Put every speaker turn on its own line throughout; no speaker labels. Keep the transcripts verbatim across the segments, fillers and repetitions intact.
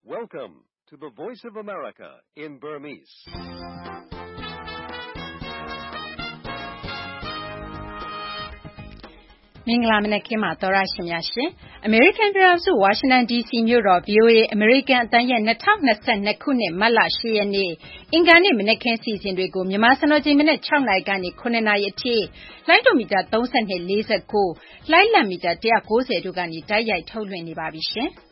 Welcome to the Voice of America in Burmese.
။မင်္ဂလာမနက်ခင်းပါသောရရှင်များရှင်။ American ပြည်ထောင်စု Washington ဒီ စီ မြို့တော် ဗွီအိုအေ အမေရိကန်အသံရဲ့၂၀၂၂ ခုနှစ်မတ်လ၈ရက်နေ့အင်္ဂါနေ့မနက်ခင်းအစီအစဉ်တွေကိုမြန်မာစံတော်ချိန်မနက်၆နာရီကနေ၇နာရီအထိလိုင်းဒိုမီတာ၃၂ ၄၉လိုင်းလံမီတာ၁၉၀တို့ကနေတိုက်ရိုက်ထုတ်လွှင့်နေပါပြီရှင်။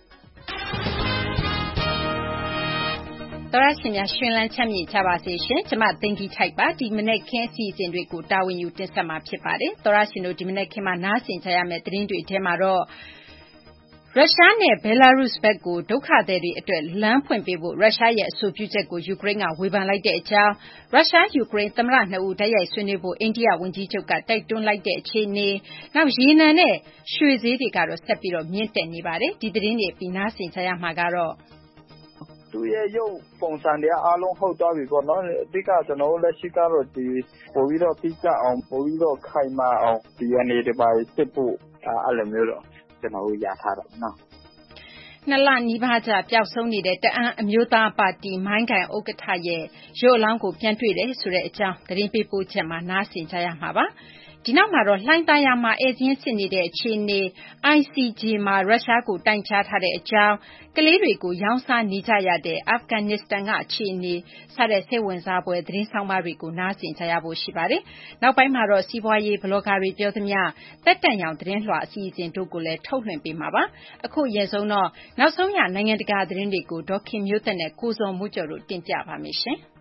သောရရှင်များရှင်လန်းချမ်းမြေ့ကြပါစေရှင်။ကျမသိင်္ဂီထိုက်ပါဒီမနက်ခင်းအစီအစဉ်တွေကိုတာဝန်ယူတင်ဆက်မှာဖြစ်ပါတယ်။သောရရှင်တို့ဒီမနက်ခင်းမှာနားဆင်ကြရမယ့်သတင်းတွေထဲမှာတော့ရုရှားနဲ့ဘယ်လာရုစ်ဘက်ကိုဒုက္ခသည်တွေအတွက်လမ်းဖွင့်ပေးဖို့ရုရှားရဲ့အဆိုပြုချက်ကိုယူကရိန်းကဝေဖန်လိုက်တဲ့အကြောင်းရုရှားယူကရိန်းသမ္မတနှစ်ဦးတိုက်ရိုက်ဆွေးနွေးဖို့အိန္ဒိယဝန်ကြီးချုပ်ကတိုက်တွန်းလိုက်တဲ့အခြေအနေနောက်ရေနံနဲ့ရွှေဈေးတွေကတော့ဆက်ပြီးတော့မြင့်တက်နေပါတယ်ဒီသတင်းတွေပြီးနားဆင်ကြရမှာကတော့
သူ့ရဲ့ရုပ်ပုံစံတွေအားလုံးဟုတ်သွားပြီပေါ့နော်အဓိကကျွန်တော်တို့လက်ရှိကတော့ဒီပို့ပြီးတော့တိကျအောင်ပို့ပြီးတော့ခိုင်မာအောင်ဒီအနေတွေပါစစ်ဖို့အဲ့လိုမျိုးတော့ကျွန်တော်တို့ရထားတာနော်
နှစ်လနီးပါးကြာပျောက်ဆုံးနေတဲ့တအန်းအမျိုးသားပါတီမိုင်းကန်ဥက္ကဋ္ဌရဲ့ရုပ်အလောင်းကိုပြန်တွေ့တယ်ဆိုတဲ့အကြောင်းသတင်းပေးပို့ချက်မှာနားဆင်ကြရမှာပါဒီနောက်မှာတော့လှိုင်းသားရမှာအဲဇင်းစစ်နေတဲ့အခြေအနေ အိုင် စီ ဂျေ မှာရုရှားကိုတိုင်ကြားထားတဲ့အကြောင်းကလေးတွေကိုရောင်းစားနေကြရတဲ့အာဖဂန်နစ္စတန်ကအခြေအနေစတဲ့စိတ်ဝင်စားဖွယ်သတင်းဆောင်ပါတွေကိုနားဆင်ကြရဖို့ရှိပါတယ်။နောက်ပိုင်းမှာတော့စီးပွားရေးဘလော့ဂါတွေပြောသမျှတက်တန့်ရောင်သတင်းလွှာအစီအစဉ်တို့ကိုလည်းထုတ်လွှင့်ပေးမှာပါ။အခုရင်ဆုံးတော့နောက်ဆုံးရနိုင်ငံတကာသတင်းတွေကိုဒေါခင်မျိုးသက်နဲ့ကိုစောမိုးကျော်တို့တင်ပြပါမယ်ရှင်။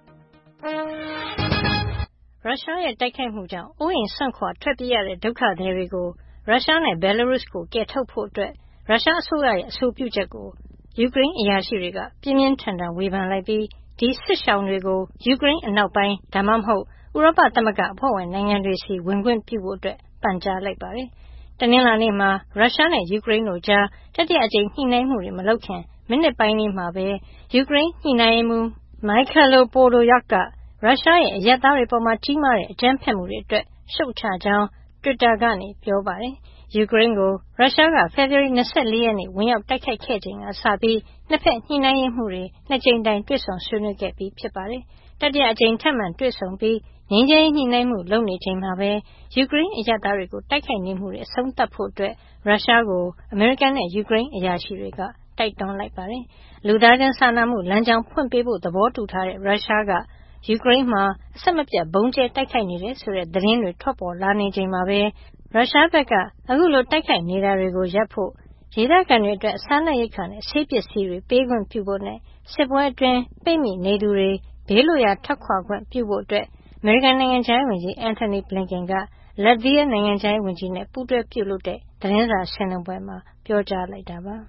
ရုရှားရဲ့တိုက်ခိုက်မှုကြောင့်အိုးအိမ်စွန့်ခွာထွက်ပြေးရတဲ့ဒုက္ခသည်တွေကိုရုရှားနဲ့ဘယ်လာရုစ်ကိုကယ်ထုတ်ဖို့အတွက်ရုရှားအစိုးရရဲ့အဆိုပြုချက်ကိုယူကရိန်းအရာရှိတွေကပြင်းပြင်းထန်ထန်ဝေဖန်လိုက်ပြီးဒီစစ်ရှောင်တွေကိုယူကရိန်းအနောက်ပိုင်းဒါမှမဟုတ်ဥရောပသမဂ္ဂအဖွဲ့ဝင်နိုင်ငံတွေစီဝင်ခွင့်ပြုဖို့အတွက်ပန်ကြားလိုက်ပါတယ်။တနင်္လာနေ့မှာရုရှားနဲ့ယူကရိန်းတို့ကြားတတိယအကြိမ်ညှိနှိုင်းမှုတွေမလုပ်ခင်မိနစ်ပိုင်းလေးမှာပဲယူကရိန်းညှိနှိုင်းမှုမိုက်ခယ်လိုပိုလိုရက်ကရုရှားရဲ့အရက်သားတွေပေါ်မှာကြီးမားတဲ့အကြမ်းဖက်မှုတွေအတွက်ရှုတ်ချကြောင်း Twitter ကနေပြောပါတယ်။ယူကရိန်းကိုရုရှားကဖေဖော်ဝါရီလ၂၄ရက်နေ့ဝင်ရောက်တိုက်ခိုက်ခဲ့ချိန်ကစပြီးနှစ်ဖက်ညှိနှိုင်းရေးမှုတွေနှစ်ကြိမ်တိုင်တွေ့ဆုံဆွေးနွေးခဲ့ပြီးဖြစ်ပါတယ်။တတိယအကြိမ်ထပ်မံတွေ့ဆုံပြီးငြိမ်းချမ်းရေးညှိနှိုင်းမှုလုပ်နေချိန်မှာပဲယူကရိန်းအရက်သားတွေကိုတိုက်ခိုက်နေမှုတွေအဆုံးသတ်ဖို့အတွက်ရုရှားကိုအမေရိကန်နဲ့ယူကရိန်းအရာရှိတွေကတိုက်တွန်းလိုက်ပါတယ်။လူသားချင်းစာနာမှုလမ်းကြောင်းဖွင့်ပေးဖို့သဘောတူထားတဲ့ရုရှားကယူကရိန်းမှာအဆက်မပြတ်ဘုံကျဲတိုက်ခိုက်နေတယ်ဆိုတဲ့သတင်းတွေထွက်ပေါ်လာနေချိန်မှာပဲရုရှားဘက်ကအခုလိုတိုက်ခိုက်နေတာတွေကိုရပ်ဖို့ဒေသခံတွေအတွက်စားနပ်ရိက္ခာနဲ့ဆေးပစ္စည်းတွေပေးခွင့်ပြုဖို့နဲ့စစ်ပွဲအတွင်းပိတ်မိနေသူတွေဘေးလွတ်ရာထွက်ခွာခွင့်ပြုဖို့အတွက်အမေရိကန်နိုင်ငံခြားရေးဝန်ကြီးအန်ထိုနီဘလင်ကန်ကလက်ဗီးယားနိုင်ငံခြားရေးဝန်ကြီးနဲ့ပူးတွဲပြုလုပ်တဲ့သတင်းစာရှင်းလင်းပွဲမှာပြောကြားလိုက်တာပါ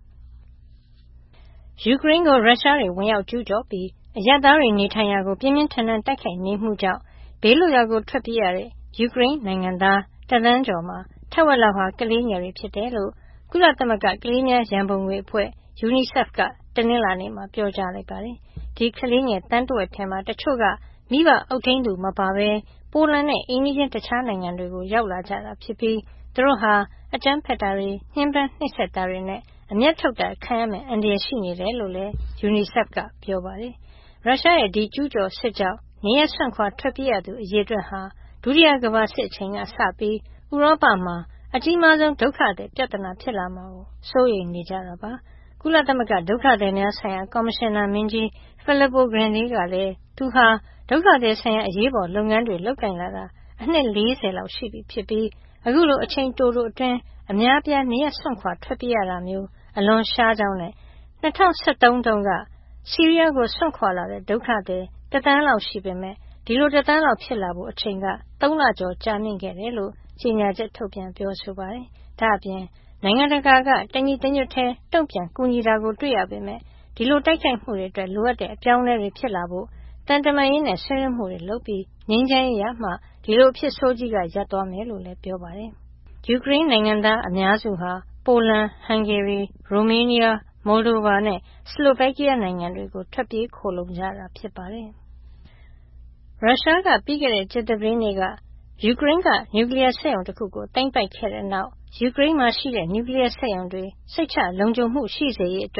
ယူကရိန်းကိုရုရှားတွေဝင်ရောက်ကျူးကျော်ပြီးအရပ်သားတွေနေထိုင်ရာကိုပြင်းပြင်းထန်ထန်တိုက်ခိုက်နေမှုကြောင့်ဘေးလွတ်ရာကိုထွက်ပြေးရတဲ့ယူကရိန်းနိုင်ငံသားတသန်းကျော်မှာထက်ဝက်လောက်ဟာကလေးငယ်တွေဖြစ်တယ်လို့ကုလသမဂ္ဂကလေးများရန်ပုံငွေအဖွဲ့ UNICEF ကတနင်္လာနေ့မှာပြောကြားလိုက်ပါတယ်။ဒီကလေးငယ်တန်းတဝက်ထဲမှာတချို့ကမိဘအုပ်ထိန်းသူမပါဘဲပိုလန်နဲ့အိန္ဒိယတခြားနိုင်ငံတွေကိုရောက်လာကြတာဖြစ်ပြီးသူတို့ဟာအကြမ်းဖက်တာတွေနှိမ်ပန်းနှိပ်စက်တာတွေနဲ့အမျက်ထုတ်တာခံရမယ့်အန္တရာယ်ရှိနေတယ်လို့လည်း UNICEF ကပြောပါတယ်။ရုရှားရဲ့ဒီကျူးကျော်စစ်ကြောင့်နေရဆွန့်ခွာထွက်ပြေးရသူအရေအတွက်ဟာဒုတိယကမ္ဘာစစ်အချိန်ကစပြီးဥရောပမှာအကြီးမားဆုံးဒုက္ခသည်ပြဿနာဖြစ်လာမှာကိုစိုးရိမ်နေကြတာပါ။ကုလသမဂ္ဂဒုက္ခသည်များဆိုင်ရာကော်မရှင်နာမင်းကြီး Filippo Grandi ကလည်းသူဟာဒုက္ခသည်ဆိုင်ရာအရေးပေါ်လုပ်ငန်းတွေလုပ်ကိုင်လာတာအနှစ်၄၀လောက်ရှိပြီဖြစ်ပြီးအခုလိုအချိန်တိုတိုအတွင်းအများပြားနေရဆွန့်ခွာထွက်ပြေးရတာမျိုးအလွန်ရှားကြောင်းနဲ့၂၀၁၃တုန်းကဆီးရီးယားကိုဆွန့်ခွာလာတဲ့ဒုက္ခသည်တသန်းလောက်ရှိပေမဲ့ဒီလိုတသန်းလောက်ဖြစ်လာဖို့အချိန်ကသုံးလကျော်ကြာမြင့်ခဲ့တယ်လို့ကြေညာချက်ထုတ်ပြန်ပြောဆိုပါတယ်။ဒါ့အပြင်နိုင်ငံတကာကတညီတညွတ်ထဲတုံ့ပြန်ကူညီတာကိုတွေ့ရပေမဲ့ဒီလိုတိုက်ခိုက်မှုတွေအတွက်လိုအပ်တဲ့အပြောင်းအလဲတွေဖြစ်လာဖို့တန်တမာရေးနဲ့ဆွေးနွေးမှုတွေလုပ်ပြီးငြိမ်းချမ်းရေးရမှဒီလိုဖြစ်ဆိုးကြီးကရပ်သွားမယ်လို့လည်းပြောပါတယ်။ယူကရိန်းနိုင်ငံသားအများစုဟာပိုလန်၊ဟန်ဂေရီ၊ရိုမေးနီးယားမိုလ်ဒိုဗာနဲ့စလိုဗက်ကီးယားနိုင်ငံတွေကိုထွက်ပြေးခိုလှုံကြတာဖြစ်ပါတယ်။ရုရှားကပြီးခဲ့တဲ့ကြာသပတေးနေ့ကယူကရိန်းကနျူကလ িয়ার စက်ရုံတစ်ခုကိုသိမ်းပိုက်ခဲ့တဲ့နောက်ယူကရိန်းမှာရှိတဲ့နျူကလ িয়ার စက်ရုံတွေစိတ်ချလုံခြုံမှုရှိစေရေးအတွက်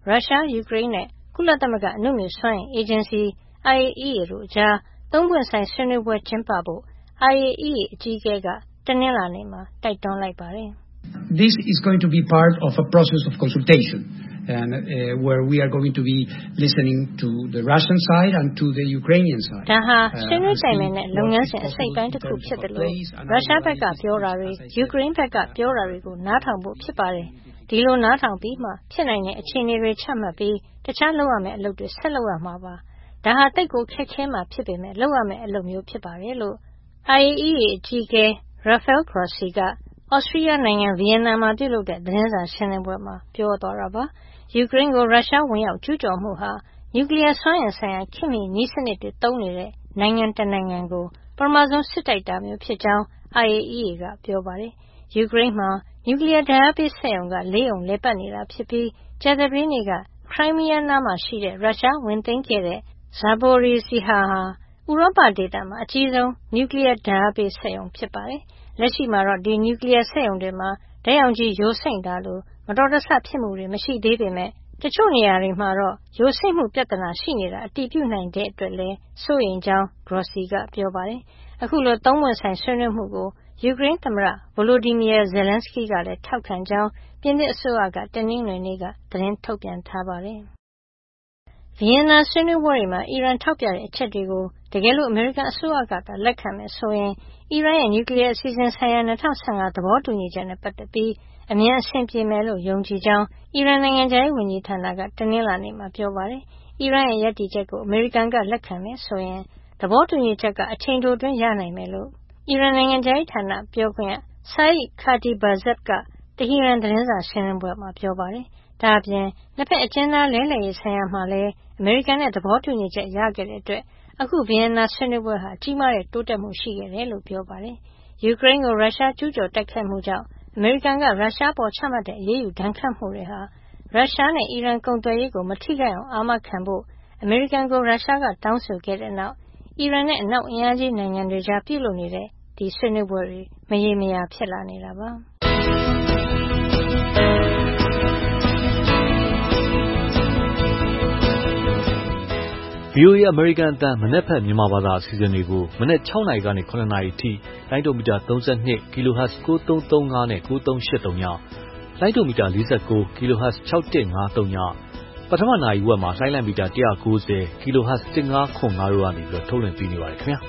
ရုရှား၊ယူကရိန်းနဲ့ကုလသမဂ္ဂအနုမြူစွမ်းအင်အေဂျင်စီ I A E A တို့ကြားသုံးပွင့်ဆိုင်ဆွေးနွေးပွဲကျင်းပဖို့ I A E A အကြီးအကဲကတနင်္လာနေ့မှာတိုက်တွန်းလိုက်ပါတယ်။
This is going to be part of a process of consultation and uh, where we are going to be listening to the Russian side and to the Ukrainian side.
ဒါဟာဆွေးနွေးတိုင်ပင်တဲ့လုပ်ငန်းစဉ်အစိတ်ပိုင်းတစ်ခုဖြစ်တယ်လို့ရုရှားဘက်ကပြောတာတွေယူကရိန်းဘက်ကပြောတာတွေကိုနားထောင်ဖို့ဖြစ်ပါတယ်။ဒီလိုနားထောင်ပြီးမှဖြစ်နိုင်တဲ့အခြေအနေတွေချမှတ်ပြီးတခြားလုပ်ရမယ့်အလုပ်တွေဆက်လုပ်ရမှာပါ။ဒါဟာတိတ်ကိုခက်ခဲမှဖြစ်ပေမဲ့လုပ်ရမယ့်အလုပ်မျိုးဖြစ်ပါတယ်လို့ I A E A အကြီးအကဲ Rafael Grossi ကဩစတြီးယားနိုင်ငံဗီယင်နာမှာပြုလုပ်တဲ့သတင်းစာရှင်းလင်းပွဲမှာပြောသွားတာပါ။ယူကရိန်းကိုရုရှားဝင်ရောက်ကျူးကျော်မှုဟာနျူကလ িয়ার စွမ်းအင်ဆိုင်ရာခေတ်မီနည်းစနစ်တွေသုံးနေတဲ့နိုင်ငံတနိုင်ငံကိုပထမဆုံးစစ်တိုက်တာမျိုးဖြစ်ကြောင်း I A E A ကပြောပါတယ်။ယူကရိန်းမှာနျူကလ িয়ার ဓာတ်အားပေးစက်ရုံကလေးရုံလည်ပတ်နေတာဖြစ်ပြီးကြာသပတေးနေ့ကခရိုင်းမီးယားနားမှာရှိတဲ့ရုရှားဝင်သိမ်းခဲ့တဲ့ Zaporizhzhia ဟာဥရောပဒေသမှာအကြီးဆုံးနျူကလ িয়ার ဓာတ်အားပေးစက်ရုံဖြစ်ပါတယ်။လက်ရှိမှာတော့ဒီနျူကလ িয়ার စက်ရုံတွေမှာဓာတ်ရောင်ခြည်ယိုစိမ့်တာလိုမတော်တဆဖြစ်မှုတွေမရှိသေးပေမဲ့တချို့နေရာတွေမှာတော့ယိုစိမ့်မှုပြဿနာရှိနေတာအတည်ပြုနိုင်တဲ့အတွက်လည်းစိုးရိမ်ကြောင်း Grossi ကပြောပါတယ်။အခုလိုသုံးပွင့်ဆိုင်ဆွေးနွေးမှုကိုယူကရိန်းသမ္မတ Volodymyr Zelensky ကလည်းထောက်ခံကြောင်းပြင်သစ်အစိုးရကတနင်္ဂနွေနေ့ကသတင်းထုတ်ပြန်ထားပါတယ်။ဗီယင်နာဆွေးနွေးပွဲတွေမှာအီရန်ထောက်ပြတဲ့အချက်တွေကိုတကယ်လို့အမေရိကန်အစိုးရကသာလက်ခံမယ်ဆိုရင်အီရန်ရဲ့နျူကလ িয়ার အစီအစဉ်ဆိုင်ရာ၂၀၁၅သဘောတူညီချက်နဲ့ပတ်သက်ပြီးအမြန်အဆင်ပြေမယ်လို့ယုံကြည်ကြောင်းအီရန်နိုင်ငံခြားရေးဝန်ကြီးဌာနကတနင်္လာနေ့မှာပြောပါတယ်။အီရန်ရဲ့ရည်တည်ချက်ကိုအမေရိကန်ကလက်ခံမယ်ဆိုရင်သဘောတူညီချက်ကအချိန်တိုအတွင်းရနိုင်မယ်လို့အီရန်နိုင်ငံခြားရေးဌာနပြောခွင့်ရ Saeed Khatibzadeh ကတဟီရန်သတင်းစာရှင်းလင်းပွဲမှာပြောပါတယ်။ဒါအပြင်နှစ်ဖက်အကျဉ်းသားလဲလှယ်ရေးဆိုင်ရာမှာလည်းအမေရိကန်နဲ့သဘောတူညီချက်ရခဲ့တဲ့အတွက်အခုဗီယင်နာဆွေးနွေးပွဲဟာကြီးမားတဲ့တိုးတက်မှုရှိခဲ့တယ်လို့ပြောပါတယ်။ယူကရိန်းကိုရုရှားကျူးကျော်တိုက်ခိုက်မှုကြောင့်အမေရိကန်ကရုရှားပေါ်ချမှတ်တဲ့အရေးယူဒဏ်ခတ်မှုတွေဟာရုရှားနဲ့အီရန်ကုန်သွယ်ရေးကိုမထိခိုက်အောင်အာမခံဖို့အမေရိကန်ကိုရုရှားကတောင်းဆိုခဲ့တဲ့နောက်အီရန်နဲ့အနောက်အင်အားကြီးနိုင်ငံတွေကြားပြုလုပ်နေတဲ့ဒီဆွေးနွေးပွဲတွေမရေမရာဖြစ်လာနေတာပါ။
V O A အမေရိကန်အသံမနက်ဖြန်မြန်မာဘာသာအစီအစဉ်တွေကိုမနက်၆နာရီကနေ၇နာရီအထိလိုင်းဒိုမီတာ၃၂ kilohertz ၉၃၃၅နဲ့၉၃၈၃ညလိုင်းဒိုမီတာ၄၉ kilohertz ၆၁၅၃ညပထမနာရီဝက်မှာလိုင်းလံမီတာ၁၉၀ kilohertz ၁၅ခွန်၅တို့ကနေပြီးတော့ထုတ်လွှင့်ပေးနေပါတယ်ခင်ဗျာ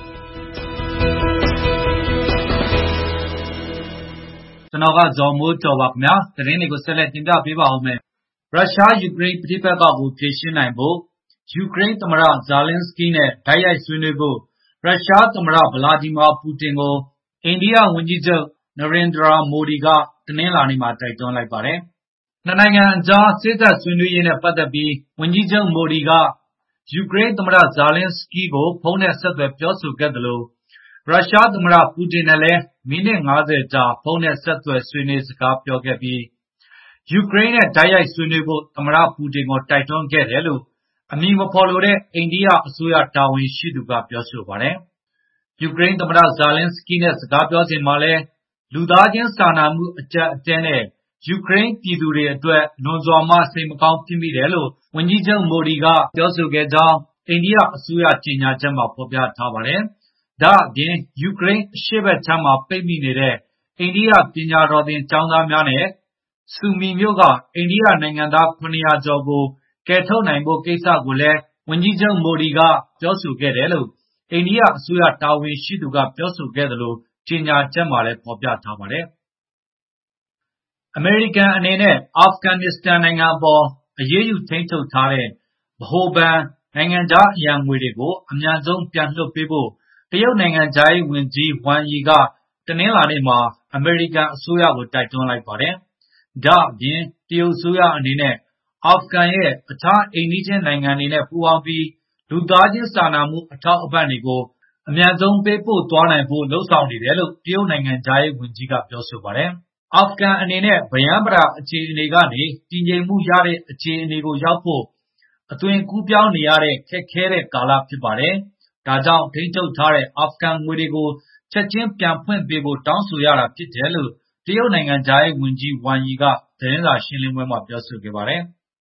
ကျွန်တော်ကဇော်မိုးကျော်ပါခင်ဗျာသတင်းတွေကိုဆက်လက်တင်ပြပေးပါဦးမယ်ရုရှားယူကရိန်းပြည်ပကကိုဖြေရှင်းနိုင်ဖို့ယူကရိန်းသမ္မတဇာလင်းစကီးနဲ့တိုက်ရိုက်ဆွေးနွေးဖို့ရုရှားသမ္မတဗလာဒီမာပူတင်ကိုအိန္ဒိယဝန်ကြီးချုပ်နရင်ဒရာမိုဒီကတနင်္လာနေ့မှာတိုက်တွန်းလိုက်ပါတယ်။နှစ်နိုင်ငံအကြားစေ့စပ်ဆွေးနွေးရေးနဲ့ပတ်သက်ပြီးဝန်ကြီးချုပ်မိုဒီကယူကရိန်းသမ္မတဇာလင်းစကီးကိုဖုန်းနဲ့ဆက်သွယ်ပြောဆိုခဲ့တယ်လို့ရုရှားသမ္မတပူတင်နဲ့လည်းမိနစ်၅၀ကြာဖုန်းနဲ့ဆက်သွယ်ဆွေးနွေးစကားပြောခဲ့ပြီးယူကရိန်းနဲ့တိုက်ရိုက်ဆွေးနွေးဖို့သမ္မတပူတင်ကိုတိုက်တွန်းခဲ့တယ်လို့အမည်မဖော်လိုတဲ့အိန္ဒိယအစိုးရတာဝန်ရှိသူကပြောဆိုပါတယ်။ယူကရိန်းသမ္မတဇာလင်းစကီးနဲ့စကားပြောစဉ်မှာလည်းလူသားချင်းစာနာမှုအကျပ်အတည်းနဲ့ယူကရိန်းပြည်သူတွေအတွက်လွန်စွာမှစိတ်မကောင်းဖြစ်မိတယ်လို့ဝန်ကြီးချုပ်မိုဒီကပြောဆိုခဲ့ကြောင်းအိန္ဒိယအစိုးရကြေညာချက်မှာဖော်ပြထားပါတယ်။ဒါအပြင်ယူကရိန်းအရှေ့ဘက်ခြမ်းမှာပိတ်မိနေတဲ့အိန္ဒိယပညာတော်သင်ကျောင်းသားများနဲ့ဆူမီမြို့ကအိန္ဒိယနိုင်ငံသား၇၀၀ကျော်ကိုကယ်ထုတ်နိုင်ဖို့ကိစ္စကိုလည်းဝန်ကြီးချုပ်မိုဒီကပြောဆိုခဲ့တယ်လို့အိန္ဒိယအစိုးရတာဝန်ရှိသူကပြောဆိုခဲ့တယ်လို့ကြေညာချက်မှာလည်းဖော်ပြထားပါတယ်။အမေရိကန်အနေနဲ့အာဖဂန်နစ္စတန်နိုင်ငံအပေါ်အရေးယူထိန်းချုပ်ထားတဲ့ဗဟိုဘဏ်နိုင်ငံခြားအရန်ငွေတွေကိုအမြန်ဆုံးပြန်လွှတ်ပေးဖို့တရုတ်နိုင်ငံခြားရေးဝန်ကြီးဝမ်ယီကတနင်္လာနေ့မှာအမေရိကန်အစိုးရကိုတိုက်တွန်းလိုက်ပါတယ်။ဒါအပြင်တရုတ်အစိုးရအနေနဲ့အာဖဂန်ရဲ့အခြားအိမ်နီးချင်းနိုင်ငံတွေနဲ့ပူးပေါင်းပြီးလူသားချင်းစာနာမှုအထောက်အပံ့တွေကိုအမြန်ဆုံးပေးပို့သွားနိုင်ဖို့လှုံ့ဆော်နေတယ်လို့တရုတ်နိုင်ငံခြားရေးဝန်ကြီးကပြောဆိုပါတယ်။အာဖဂန်အနေနဲ့ဗယန်းပရာအခြေအနေကနေတည်ငြိမ်မှုရတဲ့အခြေအနေကိုရောက်ဖို့အသွင်ကူးပြောင်းနေရတဲ့ခက်ခဲတဲ့ကာလဖြစ်ပါတယ်။ဒါကြောင့်ထိန်းချုပ်ထားတဲ့အာဖဂန်ငွေတွေကိုချက်ချင်းပြန်ဖွင့်ပေးဖို့တောင်းဆိုရတာဖြစ်တယ်လို့တရုတ်နိုင်ငံခြားရေးဝန်ကြီးဝမ်ယီကသတင်းစာရှင်းလင်းပွဲမှာပြောဆိုခဲ့ပါတယ်။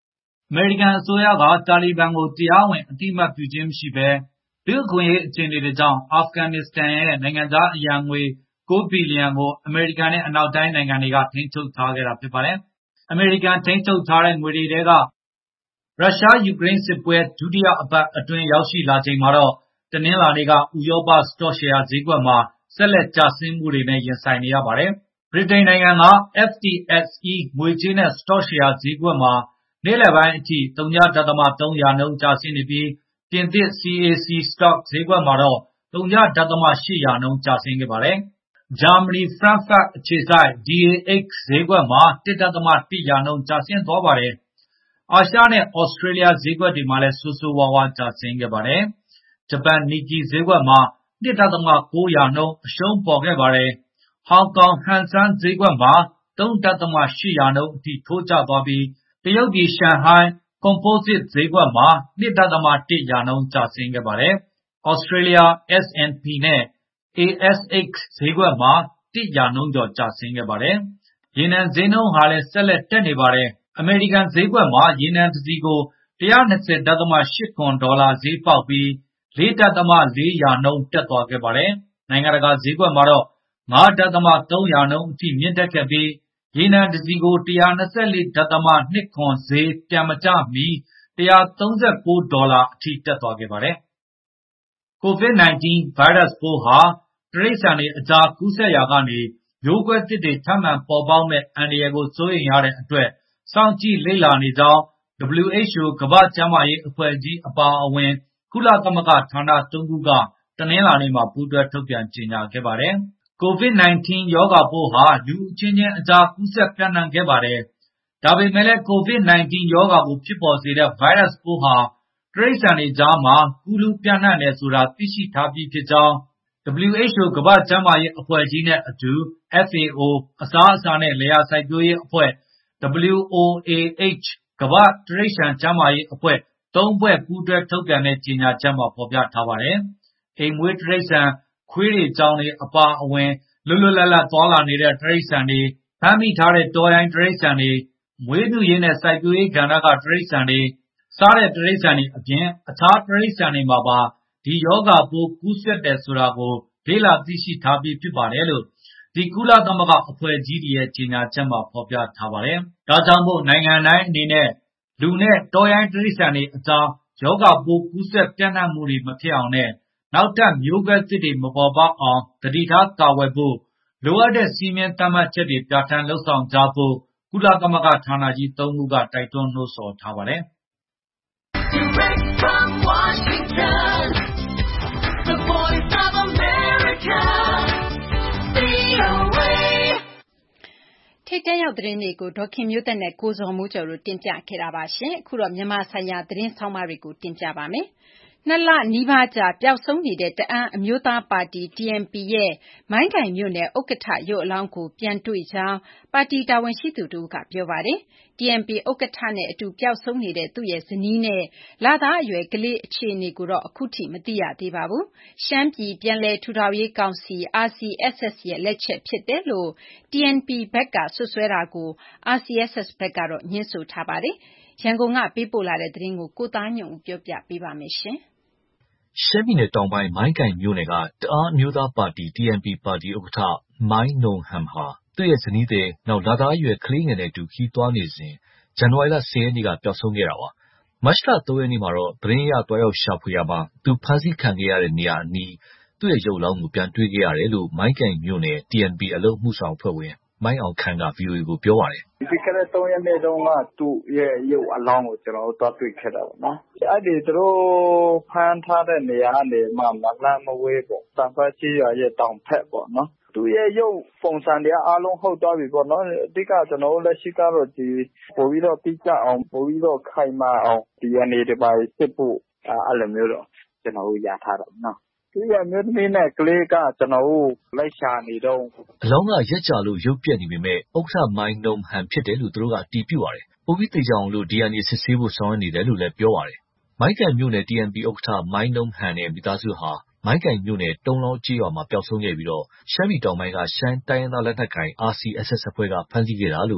အမေရိကန်အစိုးရကတာလီဘန်ကိုတရားဝင်အတိအမှတ်ပြုခြင်းမရှိဘဲလူ့အခွင့်အရေးအခြေအနေတွေကြောင့်အာဖဂန်နစ္စတန်ရဲ့နိုင်ငံသားအရန်ငွေကိုဘီလီယံကိုအမေရိကန်နဲ့အနောက်တိုင်းနိုင်ငံတွေကထိန်းချုပ်ထားခဲ့တာဖြစ်ပါတယ်။အမေရိကန်ထိန်းချုပ်ထားတဲ့ငွေတွေထဲကရုရှားယူကရိန်းစစ်ပွဲဒုတိယအပတ်အတွင်းရောက်ရှိလာချိန်မှာတော့တနင်္လာနေ့ကဥရောပစတော့ရှယ်ယာဈေးကွက်မှာဆက်လက်ကျဆင်းမှုတွေနဲ့ရင်ဆိုင်နေရပါတယ်။ဗြိတိန်နိုင်ငံက F T S E ငွေကြေးနဲ့စတော့ရှယ်ယာဈေးကွက်မှာနေ့လယ်ပိုင်းအထိ ဝ.၃ ရာခိုင်နှုန်းကျဆင်းနေပြီးပြင်သစ် C A C Stock ဈေးကွက်မှာတော့ ဝ.၈ ရာခိုင်နှုန်းကျဆင်းခဲ့ပါတယ်။ဂျာမနီဖရန့်ဖတ်အခြေစိုက် D A X ဈေးကွက်မှာ ၁.၁ ရာခိုင်နှုန်းကျဆင်းသွားပါတယ်။အာရှနဲ့ဩစတြေးလျဈေးကွက်တွေမှာလည်းဆိုးဆိုးဝါးဝါးကျဆင်းခဲ့ပါတယ်။ဂျပန်နီကီဈေးကွက်မှာ ၂.၉ ရာခိုင်နှုန်းအရှုံးပေါ်ခဲ့ပါတယ်။ဟောင်ကောင်ဟန်ဆန်းဈေးကွက်မှာ ၃.၈ ရာခိုင်နှုန်းအထိထိုးကျသွားပြီးတရုတ်ပြည်ရှန်ဟိုင်းကွန်ပိုးစစ်ဈေးကွက်မှာ ၂.၁ ရာခိုင်နှုန်းကျဆင်းခဲ့ပါတယ်။ဩစတြေးလျ S and P နဲ့ A S X ဈေးကွက်မှာ ၁ ရာခိုင်နှုန်းကျော်ကျဆင်းခဲ့ပါတယ်။ရေနံဈေးနှုန်းဟာလည်းဆက်လက်တက်နေပါတယ်။အမေရိကန်ဈေးကွက်မှာရေနံတစ်စည်ကို ၁၂၀.၈ ဒေါ်လာဈေးပေါက်ပြီး ၄.၄ ရာခိုင်နှုန်းတက်သွားခဲ့ပါတယ်။နိုင်ငံတကာဈေးကွက်မှာတော့ ၅.၃ ရာခိုင်နှုန်းအထိမြင့်တက်ခဲ့ပြီးရေနံတစ်စည်ကို ၁၂၄.၂၇ ဈေးပြန်မကျမီ ၁၃၉ ဒေါ်လာအထိတက်သွားခဲ့ပါတယ်။ ကိုဗစ် ၁၉ ဗိုင်းရပ်စ်ပိုးဟာတိရစ္ဆာန်တွေအကြားကူးစက်ရာကနေမျိုးကွဲသစ်တွေထပ်မံပေါ်ပေါက်မယ့်အန္တရာယ်ကိုစိုးရိမ်ရတဲ့အတွက်စောင့်ကြည့်လေ့လာနေကြောင်း W H O ကမ္ဘာ့ကျန်းမာရေးအဖွဲ့ကြီးအပါအဝင်ကုလသမဂ္ဂဌာန သုံး ခုကတနင်္လာနေ့မှာပူးတွဲထုတ်ပြန်ကြေညာခဲ့ပါတယ်။ ကိုဗစ် ၁၉ ရောဂါပိုးဟာလူအချင်းချင်းအကြားကူးစက်ပျံ့နှံ့ခဲ့ပါတယ်။ဒါပေမဲ့လည်းကိုဗစ် ၁၉ ရောဂါကိုဖြစ်ပေါ်စေတဲ့ဗိုင်းရပ်စ်ပိုးဟာတိရစ္ဆာန်တွေကြားမှာကူးလူးပျံ့နှံ့တယ်ဆိုတာသိရှိထားပြီးဖြစ်ကြောင်း W H O ကမ္ဘာ့ကျန်းမာရေးအဖွဲ့ကြီးနဲ့အတူ F A O အစားအစာနဲ့လယ်ယာစိုက်ပျိုးရေးအဖွဲ့ W O A H ကမ္ဘာ့တိရစ္ဆာန်ကျန်းမာရေးအဖွဲ့ သုံး ဖွဲ့ပူးတွဲထုတ်ပြန်တဲ့ကြေညာချက်မှာဖော်ပြထားပါတယ်။အိမ်မွေးတိရစ္ဆာန်ခွေးတွေကြောင်တွေအပါအဝင်လွတ်လွတ်လပ်လပ်သွားလာနေတဲ့တိရစ္ဆာန်တွေဖမ်းမိထားတဲ့တောရိုင်းတိရစ္ဆာန်တွေမွေးမြူရေးနဲ့စိုက်ပျိုးရေးကဏ္ဍကတိရစ္ဆာန်တွေစားတဲ့တိရစ္ဆာန်တွေအပြင်အခြားတိရစ္ဆာန်တွေမှာပါဒီရောဂါပိုးကူးစက်တယ်ဆိုတာကိုလေ့လာသိရှိထားပြီးဖြစ်ပါတယ်လို့ဒီကုလသမဂ္ဂအဖွဲ့ကြီးရဲ့ကြေညာချက်မှာဖော်ပြထားပါတယ်။ဒါကြောင့်မို့နိုင်ငံတိုင်းအနေနဲ့လူနဲ့တောရိုင်းတိရစ္ဆာန်တွေအကြားရောဂါပိုးကူးစက်ပျံ့နှံ့မှုတွေမဖြစ်အောင်နဲ့နောက်ထပ်မျိုးကွဲသစ်တွေမပေါ်ပေါက်အောင်သတိထားကာကွယ်ဖို့လိုအပ်တဲ့စည်းမျဉ်းသတ်မှတ်ချက်တွေပြဋ္ဌာန်းလုပ်ဆောင်ကြဖို့ကုလသမဂ္ဂဌာနကြီးသုံးခုကတိုက်တွန်းနှိုးဆော်ထားပါတယ်။ Direct from Washington, the voice of America, V O A
ထိပ်တန်းရောက်သတင်းတွေကိုဒေါ်ခင်မျိုးသက်နဲ့ကိုဇော်မိုးကျော်တို့တင်ပြခဲ့တာပါရှင်။အခုတော့မြန်မာဆိုင်ရာသတင်းဆောင်မတွေကိုတင်ပြပါမယ်။နှစ်လနီးပါးကြာပျောက်ဆုံးနေတဲ့တအာင်းအမျိုးသားပါတီ T N P ရဲ့မိုင်းကိုင်မြို့နယ်ဥက္ကဋ္ဌရုပ်အလောင်းကိုပြန်တွေ့ကြောင်းပါတီတာဝန်ရှိသူတဦးကပြောပါတယ်။ T N P ဥက္ကဋ္ဌနဲ့အတူပျောက်ဆုံးနေတဲ့သူ့ရဲ့ဇနီးနဲ့လသားအရွယ်ကလေးအခြေအနေကိုတော့အခုထိမသိရသေးပါဘူး။ရှမ်းပြည်ပြန်လည်ထူထောင်ရေးကောင်စီ R C S S ရဲ့လက်ချက်ဖြစ်တယ်လို့ T N P ဘက်ကစွပ်စွဲတာကို R C S S ဘက်ကတော့ငြင်းဆိုထားပါတယ်။ရန်ကုန်ကပေးပို့လာတဲ့သတင်းကိုကိုသားညွန့်ဦးပြောပြပေးပါမယ်။
ရှမ်းပြည်နယ်တောင်ပိုင်းမိုင်းကိုင်မြို့နယ်ကတအာင်းအမျိုးသားပါတီ T N P ပါတီဥက္ကဋ္ဌမိုင်းနုံဟမ်ဟာသူ့ရဲ့ဇနီးသည်နောက်လသားအရွယ်ကလေးငယ်နဲ့အတူခရီးသွားနေစဉ်ဇန်နဝါရီလ ၁၀ ရက်နေ့ကပျောက်ဆုံးခဲ့တာပါ။မတ်လ ၃ ရက်နေ့မှာတော့သတင်းအရသွားရောက်ရှာဖွေရာမှာသူဖမ်းဆီးခံခဲ့ရတဲ့နေရာအနီးသူ့ရဲ့ရုပ်အလောင်းကိုပြန်တွေ့ခဲ့ရတယ်လို့မိုင်းကိုင်မြို့နယ် T N P အလုပ်အမှုဆောင်အဖွဲ့ဝင်မိုင်းအောင်ခမ်းက ဗွီအိုအေကိုပြောပါတယ်
။ပြီးခဲ့တဲ့သုံးရက်နေ့တုန်းကသူ့ရဲ့ရုပ်အလောင်းကိုကျွန်တော်တို့သွားတွေ့ခဲ့တာပေါ့နော်။အဲ့ဒီသူတို့ဖမ်းထားတဲ့နေရာကနေမှမလန်းမဝေးပေါ့။တန်ဆွမ်းကြီးရွာရဲ့တောင်ဖက်ပေါ့နော်။သူ့ရဲ့ရုပ်ပုံစံတွေအားလုံးဟုတ်သွားပြီပေါ့နော်။အဓိကကျွန်တော်တို့လက်ရှိကတော့ဒီပို့ပြီးတော့တိကျအောင်ပို့ပြီးတော့ခိုင်မာအောင် D N A တွေပါစစ်ဖို့အဲ့လိုမျိုးတော့ကျွန်တော်တို့ရထားတာပေါ့နော်။သူ့ရဲ့မျိုးသမီးနဲ့ကလေးကကျွန်တော်တို့လိုက်ရှာနေတော့
အလောင်းကရက်ကြလို့ရုပ်ပြက်နေပေမဲ့ဥက္ကဋ္ဌမိုင်းနုံဟန်ဖြစ်တယ်လို့သူတို့ကအတည်ပြုပါတယ်။ပိုပြီးသိကြအောင်လို့ D N A စစ်ဆေးဖို့ဆောင်ရွက်နေတယ်လို့လည်းပြောပါတယ်။မိုင်းကိုင်မြို့နယ် T N P ဥက္ကဋ္ဌမိုင်းနုံဟန်နဲ့မိသားစုဟာမိုင်းကိုင်မြို့နယ်တုံးလောင်းကျေးရွာမှာပျောက်ဆုံးခဲ့ပြီးရှမ်းပြည်တောင်ပိုင်းကရှမ်းတိုင်းရင်းသားလက်နက်ကိုင် R C S S အဖွဲ့ကဖမ်းဆီးခဲ့တာလို့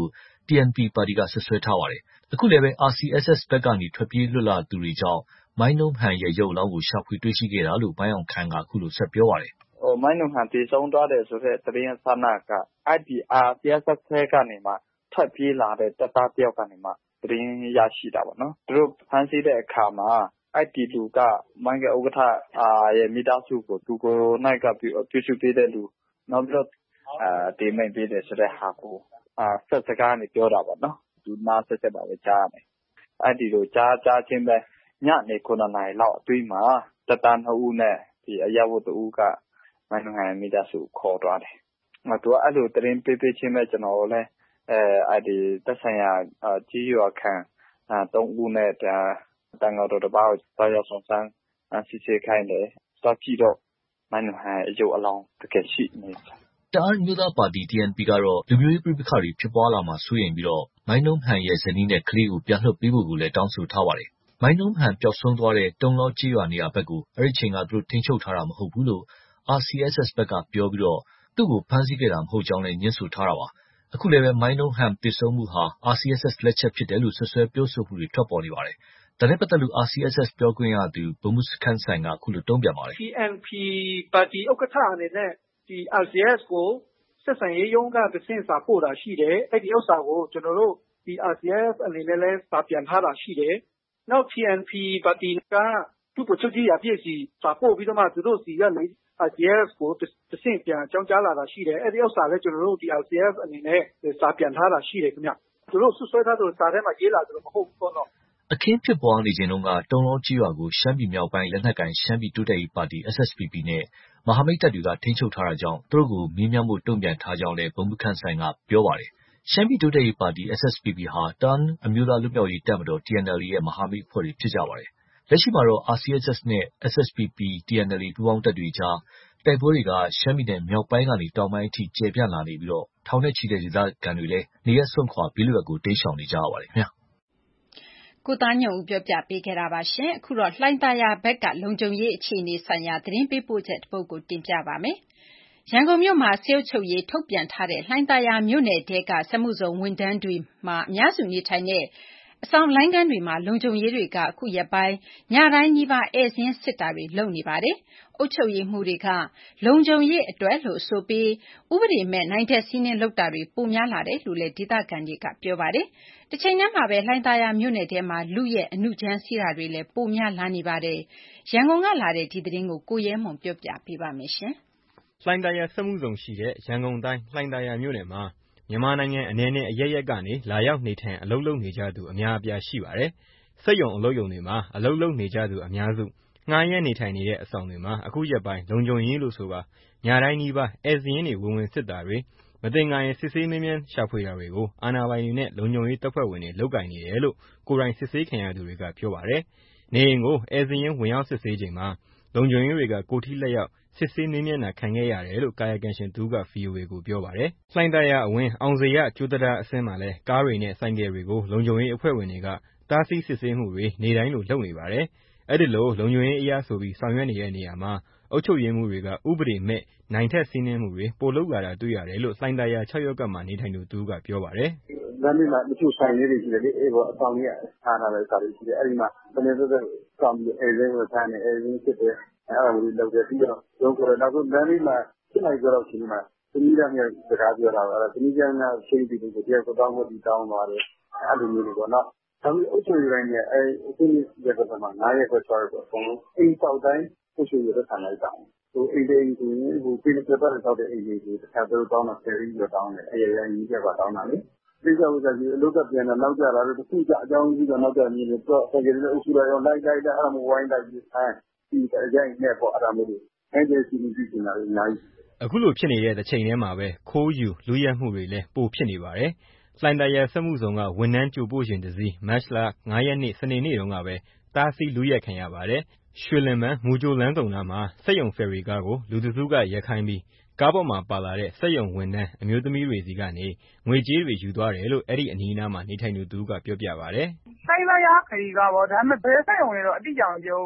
T N P ပါတီကဆွဆွဲထားပါတယ်။အခုလည်းပဲ R C S S ဘက်ကနေထွက်ပြေးလွတ်လာသူတွေကြောင့်မိုင်းနုံဟန်ရဲ့ရုပ်အလောင်းကိုရှာဖွေတွေ့ရှိခဲ့တာလို့မိုင်းအောင်ခန်းကအခုလိုဆက်ပြောပါတယ်
။ဟိုမိုင်းနုံဟန်တည်ဆုံးသွားတယ်ဆိုတဲ့သတင်းအစနာကအဲ့ဒီ R C S S ကနေမှထွက်ပြေးလာတဲ့တပ်သားတယောက်ကနေမှသတင်းရရှိတာပေါ့နော်။သူတို့ဖမ်းဆီးတဲ့အခါမှာအဲ့ဒီလူကမိုင်းကဥက္ကဋ္ဌအာရဲ့မိသားစုကိုသူကိုနိုင်ကပြုစုပေးတဲ့လူနောက်ပြီးတော့အာဒီမိန်ပေးတယ်ဆိုတဲ့ဟာကိုအာဆက်စကားနေပြောတာပေါ့နော်။သူနားဆက်ဆက်ပါပဲကြားရမယ်။အဲ့ဒီလိုကြားကြားချင်းပဲညနေခုနှစ်နာရီလောက်အတွင်းမှာတပ်သားနှစ်ဦးနဲ့ဒီအရာဝတ္တဦးကမိုင်းနုံဟန်မိသားစုခေါ်သွားတယ်။ငါတို့အဲ့လိုသတင်းပေးပေးချင်းပဲကျွန်တော်လည်းအဲအဲ့ဒီသက်ဆိုင်ရာကြီးရွာခံအဲသုံးဦးနဲ့တန်ငေါ်တော်တစ်ပါးကိုတောက်ရောက်ဆောင်ဆန်းစစ်ဆေးခိုင်းတယ်။သွားကြည့်တော့မိုင်းနုံဟန်အယုတ်အလောင်းတကယ်ရှိနေတယ်
။တအာင်းမျိုးသားပါတီ T N P ကတော့လူမျိုးရေးပြဿနာတွေဖြစ်ပွားလာမှာစိုးရိမ်ပြီးတော့မိုင်းနုံဟန်ရဲ့ဇနီးနဲ့ကလေးကိုပြန်လွှတ်ပေးဖို့ကိုလည်းတောင်းဆိုထားပါတယ်။မိုင်းနုံဟန်ပျောက်ဆုံးသွားတဲ့တုံလောကြီးရွာနေရာဘက်ကိုအဲ့ဒီချိန်ကသူတို့ထိန်းချုပ်ထားတာမဟုတ်ဘူးလို့ R C S S ဘက်ကပြောပြီးတော့သူ့ကိုဖမ်းဆီးခဲ့တာမဟုတ်ကြောင်းလည်းညှင်းဆိုထားတာပါ။အခုလည်းပဲမိုင်းနုံဟန်တည်ဆုံမှုဟာ R C S S လက်ချက်ဖြစ်တယ်လို့ဆွဆွဲပြောဆိုမှုတွေထွက်ပေါ်နေပါတယ်။ဒါနဲ့ပတ်သက်လို့ R C S S ပြောခွင့်ရသူဗိုလ်မှူးစခန်းဆိုင်ကအခုလိုတုံ့ပြန်ပါတယ်။
T N P ပါတီဥက္ကဋ္ဌအနေနဲ့ဒီ R C S ကိုဆက်ဆံရေးရုံးကတဆင့်စာပို့တာရှိတယ်။အဲ့ဒီဥစ္စာကိုကျွန်တော်တို့ဒီ R C S အနေနဲ့လည်းစာပြန်ထားတာရှိတယ်။နောက် T N P ပါတီကသူ့ကိုချုပ်ကြီးရပြည့်စီစာပို့ပြီးတော့မှသူတို့စီကနေ R C S ကိုတဆင့်ပြန်အကြောင်းကြားလာတာရှိတယ်။အဲ့ဒီဥစ္စာလည်းကျွန်တော်တို့ဒီ R C S အနေနဲ့စာပြန်ထားတာရှိတယ်ခင်ဗျ။သူတို့ဆွဆွဲထားတဲ့စာထဲမှာရေးလာတယ်မဟုတ်ဘူးပေါ့နော်
။အခင်းဖြစ်ပွားနေချိန်တုန်းကတုံလောကြီးရွာကိုရှမ်းပြည်မြောက်ပိုင်းလက်နက်ကိုင်ရှမ်းပြည်တိုးတက်ရေးပါတီ S S P P နဲ့မဟာမိတ်တပ်တွေကထိန်းချုပ်ထားတာကြောင့်သူတို့ကိုမေးမြန်းဖို့တုံ့ပြန်ထားကြောင်းလည်းဗိုလ်မှူးခန်းဆိုင်ကပြောပါတယ်။ရှမ်းပြည်တိုးတက်ရေးပါတီ S S P P ဟာတအာင်းအမျိုးသားလွတ်မြောက်ရေးတပ်မတော် T N L A ရဲ့မဟာမိတ်အဖွဲ့တွေဖြစ်ကြပါတယ်။လက်ရှိမှာတော့ R C S S နဲ့ S S P P T N L A ပူးပေါင်းတပ်တွေကြားတိုက်ပွဲတွေကရှမ်းပြည်နယ်မြောက်ပိုင်းကနေတောင်ပိုင်းအထိကျယ်ပြန့်လာနေပြီးတော့ထောင်နဲ့ချီတဲ့ဒေသခံတွေလည်းနေရပ်စွန့်ခွာဘေးလွတ်ရာကိုတိမ်းရှောင်နေကြရပါတယ်ခင်ဗျာ
။ကိုသားညွန့်ဦးပြောပြပေးခဲ့တာပါရှင်။အခုတော့လှိုင်းသာယာဘက်ကလုံခြုံရေးအခြေအနေဆိုင်ရာသတင်းပေးပို့ချက်တစ်ပုဒ်ကိုတင်ပြပါမယ်။ရန်ကုန်မြို့မှာစစ်အုပ်ချုပ်ရေးထုတ်ပြန်ထားတဲ့လှိုင်းသာယာမြို့နယ်တဲကစက်မှုဇုံဝန်ထမ်းတွေမှာအများစုနေထိုင်တဲ့အဆောင်လိုင်းကန်းတွေမှာလုံခြုံရေးတွေကအခုရက်ပိုင်းညတိုင်းနီးပါးဧည့်စာရင်းစစ်တာတွေလုပ်နေပါတယ်။အုပ်ချုပ်ရေးမှူးတွေကလုံခြုံရေးအတွက်လို့ဆိုပြီးဥပဒေမဲ့နိုင်ထက်စီးနင်းလုပ်တာတွေပိုများလာတယ်လို့လည်းဒေသခံတွေကပြောပါတယ်။တစ်ချိန်တည်းမှာပဲလှိုင်းသာယာမြို့နယ်ထဲမှာလူရဲ့အနုချမ်းစီးတာတွေလည်းပိုများလာနေပါတယ်။ရန်ကုန်ကလာတဲ့ဒီသတင်းကိုကိုရဲမွန်ပြောပြပေးပါမယ်ရှင်
။လှိုင်းသာယာစက်မှုဇုံရှိတဲ့ရန်ကုန်တိုင်းလှိုင်းသာယာမြို့နယ်မှာမြန်မာနိုင်ငံအနေနဲ့အရရက်ကနေလာရောက်နေထိုင်အလုပ်လုပ်နေကြသူအများအပြားရှိပါတယ်။စက်ရုံအလုပ်ရုံတွေမှာအလုပ်လုပ်နေကြသူအများစုငှားရမ်းနေထိုင်နေတဲ့အဆောင်တွေမှာအခုရက်ပိုင်းလုံခြုံရေးလို့ဆိုပါညတိုင်းနီးပါးဧည့်စာရင်းတွေဝင်ဝင်စစ်တာတွေမသင်္ကာရင်စစ်ဆေးမေးမြန်းရှာဖွေတာတွေကိုအာဏာပိုင်တွေနဲ့လုံခြုံရေးတပ်ဖွဲ့ဝင်တွေလုပ်ကိုင်နေတယ်လို့ကိုယ်တိုင်စစ်ဆေးခံရသူတွေကပြောပါတယ်။နေအိမ်ကိုဧည့်စာရင်းဝင်ရောက်စစ်ဆေးချိန်မှာလုံခြုံရေးတွေကကိုထိလက်ရောက်စစ်ဆေးမေးမြန်းတာခံခဲ့ရတယ်လို့ကာယကံရှင်သူက ဗွီအိုအေကိုပြောပါတယ်။လှိုင်းသာယာအဝင်အောင်ဇေယျကျိုးတံတားအဆင်းမှာလည်းကားတွေနဲ့ဆိုင်ကယ်တွေကိုလုံခြုံရေးအဖွဲ့ဝင်တွေကတားဆီးစစ်ဆေးမှုတွေနေ့တိုင်းလိုလုပ်နေပါတယ်။အဲဒီလိုလုံခြုံရေးအရာဆိုပြီးဆောင်ရွက်နေတဲ့နေရာမှာအုပ်ချုပ်ရေးမှူးတွေကဥပဒေမဲ့နိုင်ထက်စီးနင်းမှုတွေပိုလုပ်လာတာတွေ့ရတယ်လို့လှိုင်းသာယာ၆ရပ်ကွက်မှာနေထိုင်သူသူကပြောပါတယ်
။လမ်းဘေးမှာတချို့ဆိုင်လေးတွေရှိတယ်လေအေးပေါ်အဆောင်ကြီးထားထားတဲ့စာတွေရှိတယ်အဲဒီမှာတနေ့သက်သက်စောင့်ပြီးအဲစင်းကိုထားနေအဲစင်းစစ်တယ်အဲ့ဒါကိုလုပ်တယ်ပြီးတော့ရုံးခေါ်တယ်နောက်ဆုံးလမ်းဘေးမှာဖြစ်နိုင်ကြတော့ရှိမှာသမီးသားများစကားပြောတာပါသမီးကျန်းများရှိပြီးဒီတယောက်တောင်းဖို့ဒီတောင်းသွားတယ်အဲ့လိုမျိုးတွေပေါ့နော်ဒါပေမဲ့အုပ်ချုပ်ရေးတိုင်းနဲ့အဲအခုနေ့ရက်ကွက်မှာ၅ရက်ကွက်၆ရက်ကွက်အကုန်လုံးအိမ်တောက်တိုင်းအုပ်ချုပ်ရေးတော့ဆန်လိုက်တာဟိုအိမ်တိုင်းကိုဟိုပြည်နယ်ပတ်တောက်တဲ့အိမ်တွေကိုတစ်ခါတော့တောင်းတာဆယ်ပြီးတော့တောင်းတယ်အဲရရကြီးကပါတောင်းတာလေဒီကြောင့်ဆိုပြီးအလုပ်ကပြန်တော့နောက်ကြတာတော့တစ်ခုကြအကြောင်းကြီးတော့နောက်ကြမြင်လို့တော့တကယ်လို့အုပ်ချုပ်ရအောင်လိုက်လိုက်တာအဲ့လိုဝိုင်းလိုက်ပြီးအဲဒီအကြိုက်နဲ့ပေါ့အဲ့ဒါမျိုးတွေအဲ့ဒီစီမီစီနေတာအများကြီး
အခုလိုဖြစ်နေတဲ့တစ်ချိန်တည်းမှာပဲခိုးယူလူရဲမှုတွေလည်းပိုဖြစ်နေပါတယ်။လှိုင်းသာယာစက်မှုဇုံကဝန်ထမ်းကြိုပို့ရှင်တစည်းမတ်လ၅ရက်နေ့စနေနေ့တုန်းကပဲတားဆီးလူရဲခံရပါတယ်။ရွှေလင်ပန်းမူကြိုလန်းစုံနားမှာစက်ရုံဖယ်ရီကားကိုလူတစုကရက်ခိုင်းပြီးကားပေါ်မှာပါလာတဲ့စက်ရုံဝန်ထမ်းအမျိုးသမီးတွေစီကနေငွေကြေးတွေယူသွားတယ်လို့အဲ့ဒီအနီးအနားမှာနေထိုင်သူသူကပြောပြပါတယ်
။လှိုင်းသာယာဖယ်ရီကားပေါ့ဒါပေမဲ့ဘယ်စက်ရုံလဲတော့အတိအကျမပြောဘူး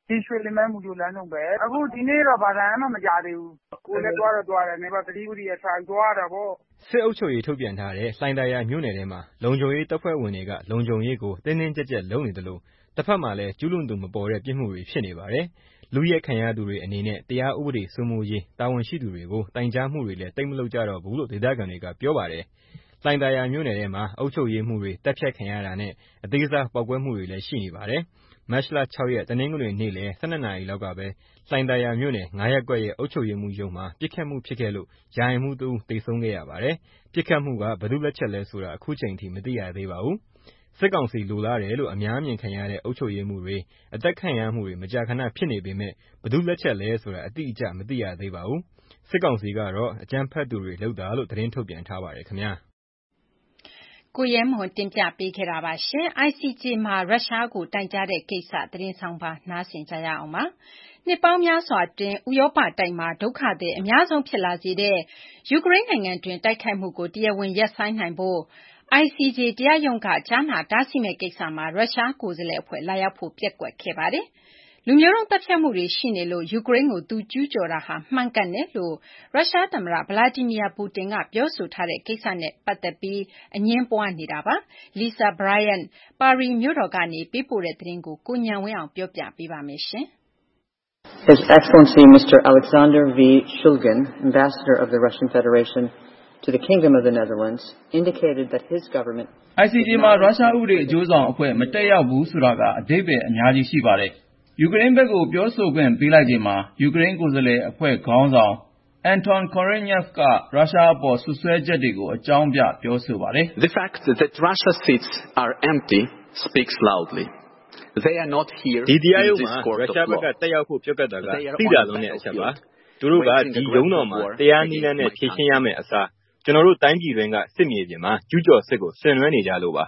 ဒီရွှေလင်မဲမူကြိုလမ်းဆုံးပဲအခုဒီနေ့တော့ဘာသာမှမကြသေးဘူးကိုလည်းသွားတော့သွားတယ်နေပါသတိဝရိယဆိုင်သွားတာပေါ့
စစ်အုပ်ချုပ်ရေးထုတ်ပြန်ထားတဲ့လှိုင်သာယာမြို့နယ်ထဲမှာလုံခြုံရေးတပ်ဖွဲ့ဝင်တွေကလုံခြုံရေးကိုတင်းတင်းကြပ်ကြပ်လုပ်နေတယ်လို့တစ်ဖက်မှာလည်းကျူးလွန်သူမပေါ်တဲ့ပြစ်မှုတွေဖြစ်နေပါတယ်လူရဲခံရသူတွေအနေနဲ့တရားဥပဒေစိုးမိုးရေးတာဝန်ရှိသူတွေကိုတိုင်ကြားမှုတွေလည်းတိတ်မလုပ်ကြတော့ဘူးလို့ဒေသခံတွေကပြောပါတယ်လှိုင်သာယာမြို့နယ်ထဲမှာအုပ်ချုပ်ရေးမှုတွေတပ်ဖြတ်ခံရတာနဲ့အသေးစားပေါက်ကွဲမှုတွေလည်းရှိနေပါတယ်မတ်လ၆ရက်တနင်္ဂနွေနေ့လယ်၁၂နာရီလောက်ကပဲလှိုင်သာယာမြို့နယ်၅ရပ်ကွက်ရဲ့အုပ်ချုပ်ရေးမှုရုံးမှာပြစ်ခတ်မှုဖြစ်ခဲ့လို့ယာယီမှုတဦးသေဆုံးခဲ့ရပါတယ်ပြစ်ခတ်မှုကဘယ်သူလက်ချက်လဲဆိုတာအခုချိန်ထိမသိရသေးပါဘူးစစ်ကောင်စီလိုလားတယ်လို့အများမြင်ခံရတဲ့အုပ်ချုပ်ရေးမှုတွေအသက်ခံရမှုတွေမကြာခဏဖြစ်နေပေမဲ့ဘယ်သူလက်ချက်လဲဆိုတာအတိအကျမသိရသေးပါဘူးစစ်ကောင်စီကတော့အကြမ်းဖက်သူတွေလုပ်တာလို့သတင်းထုတ်ပြန်ထားပါတယ်ခင်ဗျာ
ကိုရဲမွန်တင်ပြပေးခဲ့တာပါရှင် I C J မှာရုရှားကိုတိုင်ကြားတဲ့ကိစ္စသတင်းဆောင်ပါနားဆင်ကြရအောင်ပါနှစ်ပေါင်းများစွာတွင်ဥရောပတိုက်မှာဒုက္ခသည်အများဆုံးဖြစ်လာစေတဲ့ယူကရိန်းနိုင်ငံတွင်တိုက်ခိုက်မှုကိုတရားဝင်ရပ်ဆိုင်းနိုင်ဖို့ I C J တရားရုံးကကြားနာတားဆီးမဲ့ကိစ္စမှာရုရှားကိုယ်စားလှယ်အဖွဲ့လာရောက်ဖို့ပျက်ကွက်ခဲ့ပါတယ်လူမျိုးတုံးတပ်ဖြတ်မှုတွေရှိနေလို့ယူကရိန်းကိုသူကျူးကျော်တာဟာမှန်ကန်တယ်လို့ရုရှားသမ္မတဗလာဒီမီယာပူတင်ကပြောဆိုထားတဲ့ကိစ္စနဲ့ပတ်သက်ပြီးအငင်းပွားနေတာပါ။ Lisa Bryant ပါရီမြို့တော်ကနေပေးပို့တဲ့သတင်းကိုကိုဉာဏ်ဝင်းအောင်ပြောပြပေးပါမယ်ရှင်။
His Excellency Mister Alexander V. Shulgin, Ambassador of the Russian Federation to the Kingdom of the Netherlands, indicated that his government
I C J မှာရုရှားဥပဒေအကျိုးဆောင်အဖွဲ့မတက်ရောက်ဘူးဆိုတာကအဓိပ္ပာယ်အများကြီးရှိပါတယ်ယူကရိန်းဘက်ကိုပြောဆိုခွင့်ပေးလိုက်ချိန်မှာယူကရိန်းကိုယ်စားလှယ်အဖွဲ့ခေါင်းဆောင် Anton Korynev ကရုရှားအပေါ်ဆွဆွဲချက်တွေကိုအကြောင်းပြပြောဆိုပါတယ်
The fact that Russia's seats are empty speaks loudly. They are not here.
ဒီတရားရုံးမှာရုရှားဘက်ကတက်ရောက်ဖို့ပြောကတာကသိတာလုံးနဲ့အချက်ပါသူတို့ကဒီရုံးတော်မှာတရားနည်းလမ်းနဲ့ဖြေရှင်းရမယ့်အစားကျွန်တော်တို့တိုင်းပြည်တွင်းကစစ်မြေပြင်မှာကျူးကျော်စစ်ကိုဆင်နွှဲနေကြလို့ပါ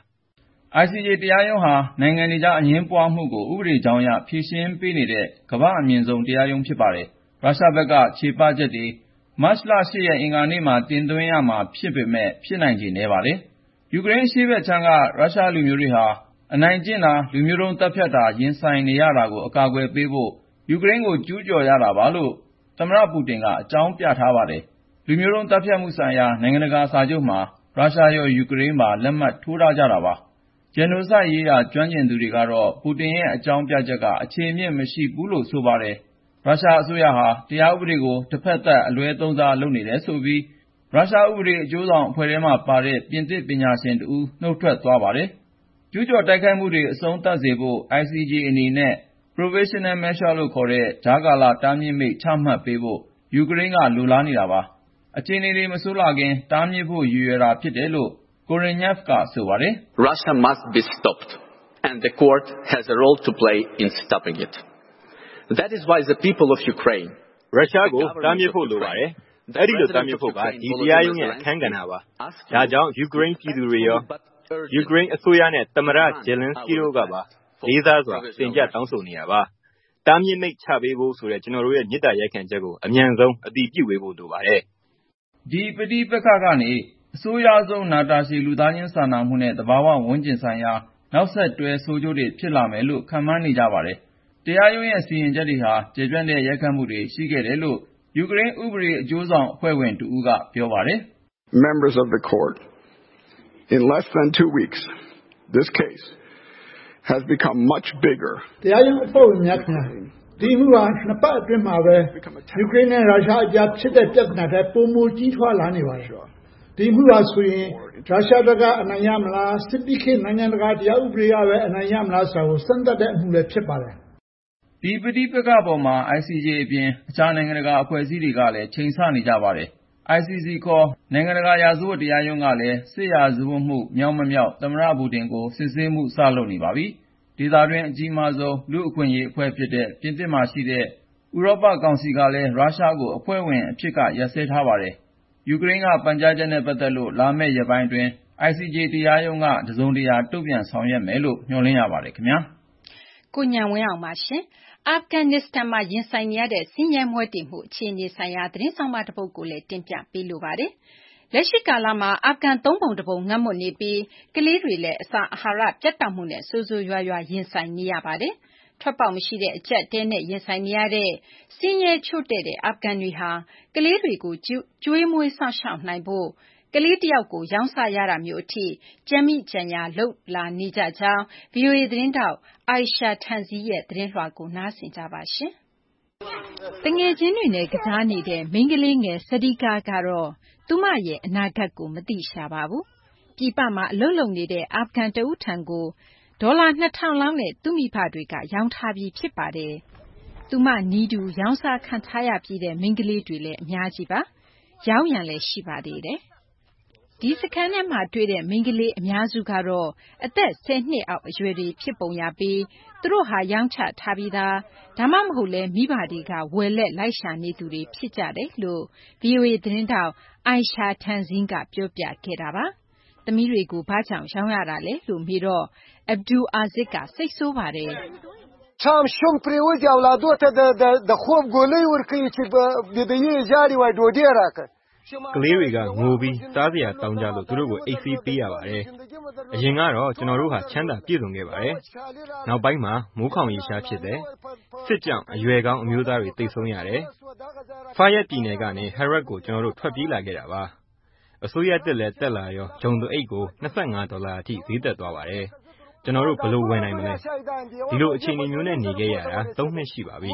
I C J တရားရုံးဟာနိုင်ငံတွေကြားအငြင်းပွားမှုကိုဥပဒေကြောင်းအရဖြေရှင်းပေးနေတဲ့ကမ္ဘာအမြင့်ဆုံးတရားရုံးဖြစ်ပါတယ်။ရုရှားဘက်ကခြေပချက်တွေမတ်လ၈ရက်အင်္ဂါနေ့မှာတင်သွင်းရမှာဖြစ်ပေမဲ့ဖြစ်နိုင်ခြေနည်းပါတယ်။ယူကရိန်းအရှေ့ဘက်ခြမ်းကရုရှားလူမျိုးတွေဟာအနိုင်ကျင့်တာလူမျိုးတုံးတပ်ဖြတ်တာရင်ဆိုင်နေရတာကိုအကာအကွယ်ပေးဖို့ယူကရိန်းကိုကျူးကျော်ရတာပါလို့သမ္မတပူတင်ကအကြောင်းပြထားပါတယ်။လူမျိုးတုံးတပ်ဖြတ်မှုဆိုင်ရာနိုင်ငံတကာစာချုပ်မှာရုရှားရောယူကရိန်းပါလက်မှတ်ထိုးထားကြတာပါ။ Genocide ရေးရာကျွမ်းကျင်သူတွေကတော့ပူတင်ရဲ့အကြောင်းပြချက်ကအခြေအမြစ်မရှိဘူးလို့ဆိုပါတယ်။ရုရှားအစိုးရဟာတရားဥပဒေကိုတစ်ဖက်သက်အလွဲသုံးစားလုပ်နေတယ်ဆိုပြီးရုရှားဥပဒေအကျိုးဆောင်အဖွဲ့ထဲမှာပါတဲ့ပြင်သစ်ပညာရှင်တဦးနှုတ်ထွက်သွားပါတယ်။ကျူးကျော်တိုက်ခိုက်မှုတွေအဆုံးသတ်စေဖို့ I C J အနေနဲ့ Provisional Measure လို့ခေါ်တဲ့ကြားကာလတားမြစ်မိန့်ချမှတ်ပေးဖို့ယူကရိန်းကလိုလားနေတာပါ။အခြေအနေတွေမဆိုးလာခင်တားမြစ်ဖို့ရည်ရွယ်တာဖြစ်တယ်လို့Korynev ကဆိုပါတယ်
Russia must be stopped and the court has a role to play in stopping it. That is why the people of Ukraine
ရုရှားကိုတားမြစ်ဖို့လိုပါတယ်။အဲဒီလိုတားမြစ်ဖို့ကဒီတရားရုံးရဲ့အခန်းကဏ္ဍပါ။ဒါကြောင့်ယူကရိန်းပြည်သူတွေရောယူကရိန်းအစိုးရနဲ့သမ္မတဂျယ်လင်းစကီတို့ကပါလေးစားစွာတင်ပြတောင်းဆိုနေတာပါ။တားမြစ်မိတ်ချပေးဖို့ဆိုတဲ့ကျွန်တော်တို့ရဲ့မြစ်တာရက်ခံချက်ကိုအမြန်ဆုံးအတည်ပြုပေးဖို့လိုပါတယ်
။ဒီပဋိပက္ခကနေအဆိုးရွားဆုံးနာတာရှည်လူသားချင်းစာနာမှုနဲ့သဘာဝဝန်းကျင်ဆိုင်ရာနောက်ဆက်တွဲဆိုးကျိုးတွေဖြစ်လာမယ်လို့ခန့်မှန်းနေကြပါတယ်။တရားရုံးရဲ့စီရင်ချက်တွေဟာကျေပြန့်တဲ့ရိုက်ခတ်မှုတွေရှိခဲ့တယ်လို့ယူကရိန်းဥပဒေအကျိုးဆောင်အဖွဲ့ဝင်တဦးကပြောပါတယ်
Members of the court, in less than two weeks, this case has become much bigger.
တရားရုံးအဖွဲ့ဝင်များခင်ဗျာဒီမှုဟာနှစ်ပတ်အတွင်းမှာပဲယူကရိန်းနဲ့ရုရှားအကြားဖြစ်တဲ့ပြဿနာတွေပုံမကြီးထွားလာနေပါတယ်ဒီမှုဟာဆိုရင်ရုရှားဘက်ကအနိုင်ရမလားစစ်ပိခေတ်နိုင်ငံတကာတရားဥပဒေကပဲအနိုင်ရမလားဆိုတာကိုစမ်းသပ်တဲ့အမှုလည်းဖြစ်ပါတယ်
ဒီပဋိပက္ခပေါ်မှာ I C J အပြင်အခြားနိုင်ငံတကာအဖွဲ့အစည်းတွေကလည်းချိန်ဆနေကြပါတယ် I C C ခေါ်နိုင်ငံတကာရာဇဝတ်တရားရုံးကလည်းစစ်ရာဇဝတ်မှုမြောက်မမြောက်သမ္မတပူတင်ကိုစစ်ဆေးမှုစလုပ်နေပါပြီဒေသတွင်းအကြီးမားဆုံးလူ့အခွင့်အရေးအဖွဲ့ဖြစ်တဲ့ပြင်သစ်မှာရှိတဲ့ဥရောပကောင်စီကလည်းရုရှားကိုအဖွဲ့ဝင်အဖြစ်ကရပ်စဲထားပါတယ်ယူကရိန်းကပန်ကြားချက်နဲ့ပတ်သက်လို့လာမယ့်ရက်ပိုင်းတွင် I C J တရားရုံးကတစုံတရာတုံ့ပြန်ဆောင်ရွက်မယ်လို့မျှော်လင့်ရပါတယ်ခင်ဗျာ
ကိုညံဝင်းအောင်ပါရှင်အာဖဂန်နစ္စတန်မှာရင်ဆိုင်နေရတဲ့ဆင်းရဲမွဲတေမှုအခြေအနေဆိုင်ရာသတင်းဆောင်မတစ်ပုဒ်ကိုလည်းတင်ပြပေးလိုပါတယ်လက်ရှိကာလမှာအာဖဂန်သုံးပုံတစ်ပုံငတ်မွတ်နေပြီးကလေးတွေလည်းအစာအာဟာရပြတ်တောက်မှုနဲ့ဆိုးဆိုးရွားရွားရင်ဆိုင်နေရပါတယ်ထွက်ပေါက်မရှိတဲ့အကျပ်တဲနဲ့ရင်ဆိုင်နေရတဲ့ဆင်းရဲချို့တဲ့တဲ့အာဖဂန်တွေဟာကလေးတွေကိုကျွေးမွေးစောင့်ရှောက်နိုင်ဖို့ကလေးတယောက်ကိုရောင်းစားရတာမျိုးအထိကြမ်းမိကြံညာလုပ်လာနေကြကြောင်း ဗွီအိုအေသတင်းထောက် Aisha Tanzi ရဲ့သတင်းလွှာကိုနားဆင်ကြပါရှင်။တငယ်ချင်းတွေနဲ့ကစားနေတဲ့မိန်းကလေးငယ် Sadiqa ကတော့သူမရဲ့အနာဂတ်ကိုမသိရှာပါဘူး။ပြည်ပမှာအလုပ်လုပ်နေတဲ့အာဖဂန်တဦးထံကိုဒေါ်လာနှစ်ထောင်လောက်နဲ့သူ့မိဘတွေကရောင်းထားပြီးဖြစ်ပါတယ်။သူမနီးတူရောင်းစားခံထားရပြီးတဲ့မိန်းကလေးတွေလည်းအများကြီးပါ။ရောင်းရံလည်းရှိပါသေးတယ်။ဒီစခန်းထဲမှာတွေ့တဲ့မိန်းကလေးအများစုကတော့အသက်ဆယ်နှစ်အောက်အရွယ်တွေဖြစ်ပုံရပြီးသူတို့ဟာရောင်းချထားပြီးသားဒါမှမဟုတ်လဲမိဘတွေကဝယ်လက်လိုက်ရှာနေသူတွေဖြစ်ကြတယ်လို့ ဗွီအိုအေသတင်းထောက် Aisha Tanzi ကပြောပြခဲ့တာပါ။သမီးတွေကိုဘာကြောင့်ရောင်းရတာလဲလို့မေးတော့ Abdul Aziz ကစိတ်ဆိုးပါတယ်။
Cham shung priuzi avladota de de de khob golay urki chi bidayi jari wa dodi raka
ကလေးတွေကငိုပြီးစားစရာတောင်းကြလို့သူတို့ကိုအိတ်ဆေးပေးရပါတယ်။အရင်ကတော့ကျွန်တော်တို့ဟာချမ်းသာပြည့်စုံခဲ့ပါတယ်။နောက်ပိုင်းမှာမိုးခေါင်ရေရှားဖြစ်တယ်။စစ်ကြောင့်အရွယ်ကောင်းအမျိုးသားတွေတိတ်ဆုံးရတယ်။ဖာရက်ပြည်နယ်ကနေ Herat ကိုကျွန်တော်တို့ထွက်ပြေးလာခဲ့တာပါ။အစိုးရတက်လဲတက်လာရောဂျုံတအိတ်ကိုနှစ်ဆယ့်ငါးဒေါ်လာအထိဈေးသက်သွားပါတယ်။ကျွန်တော်တို့ဘယ်လိုဝင်နိုင်မလဲဒီလိုအခြေအနေမျိုးနဲ့နေခဲ့ရတာသုံးနှစ်ရှိပါပြီ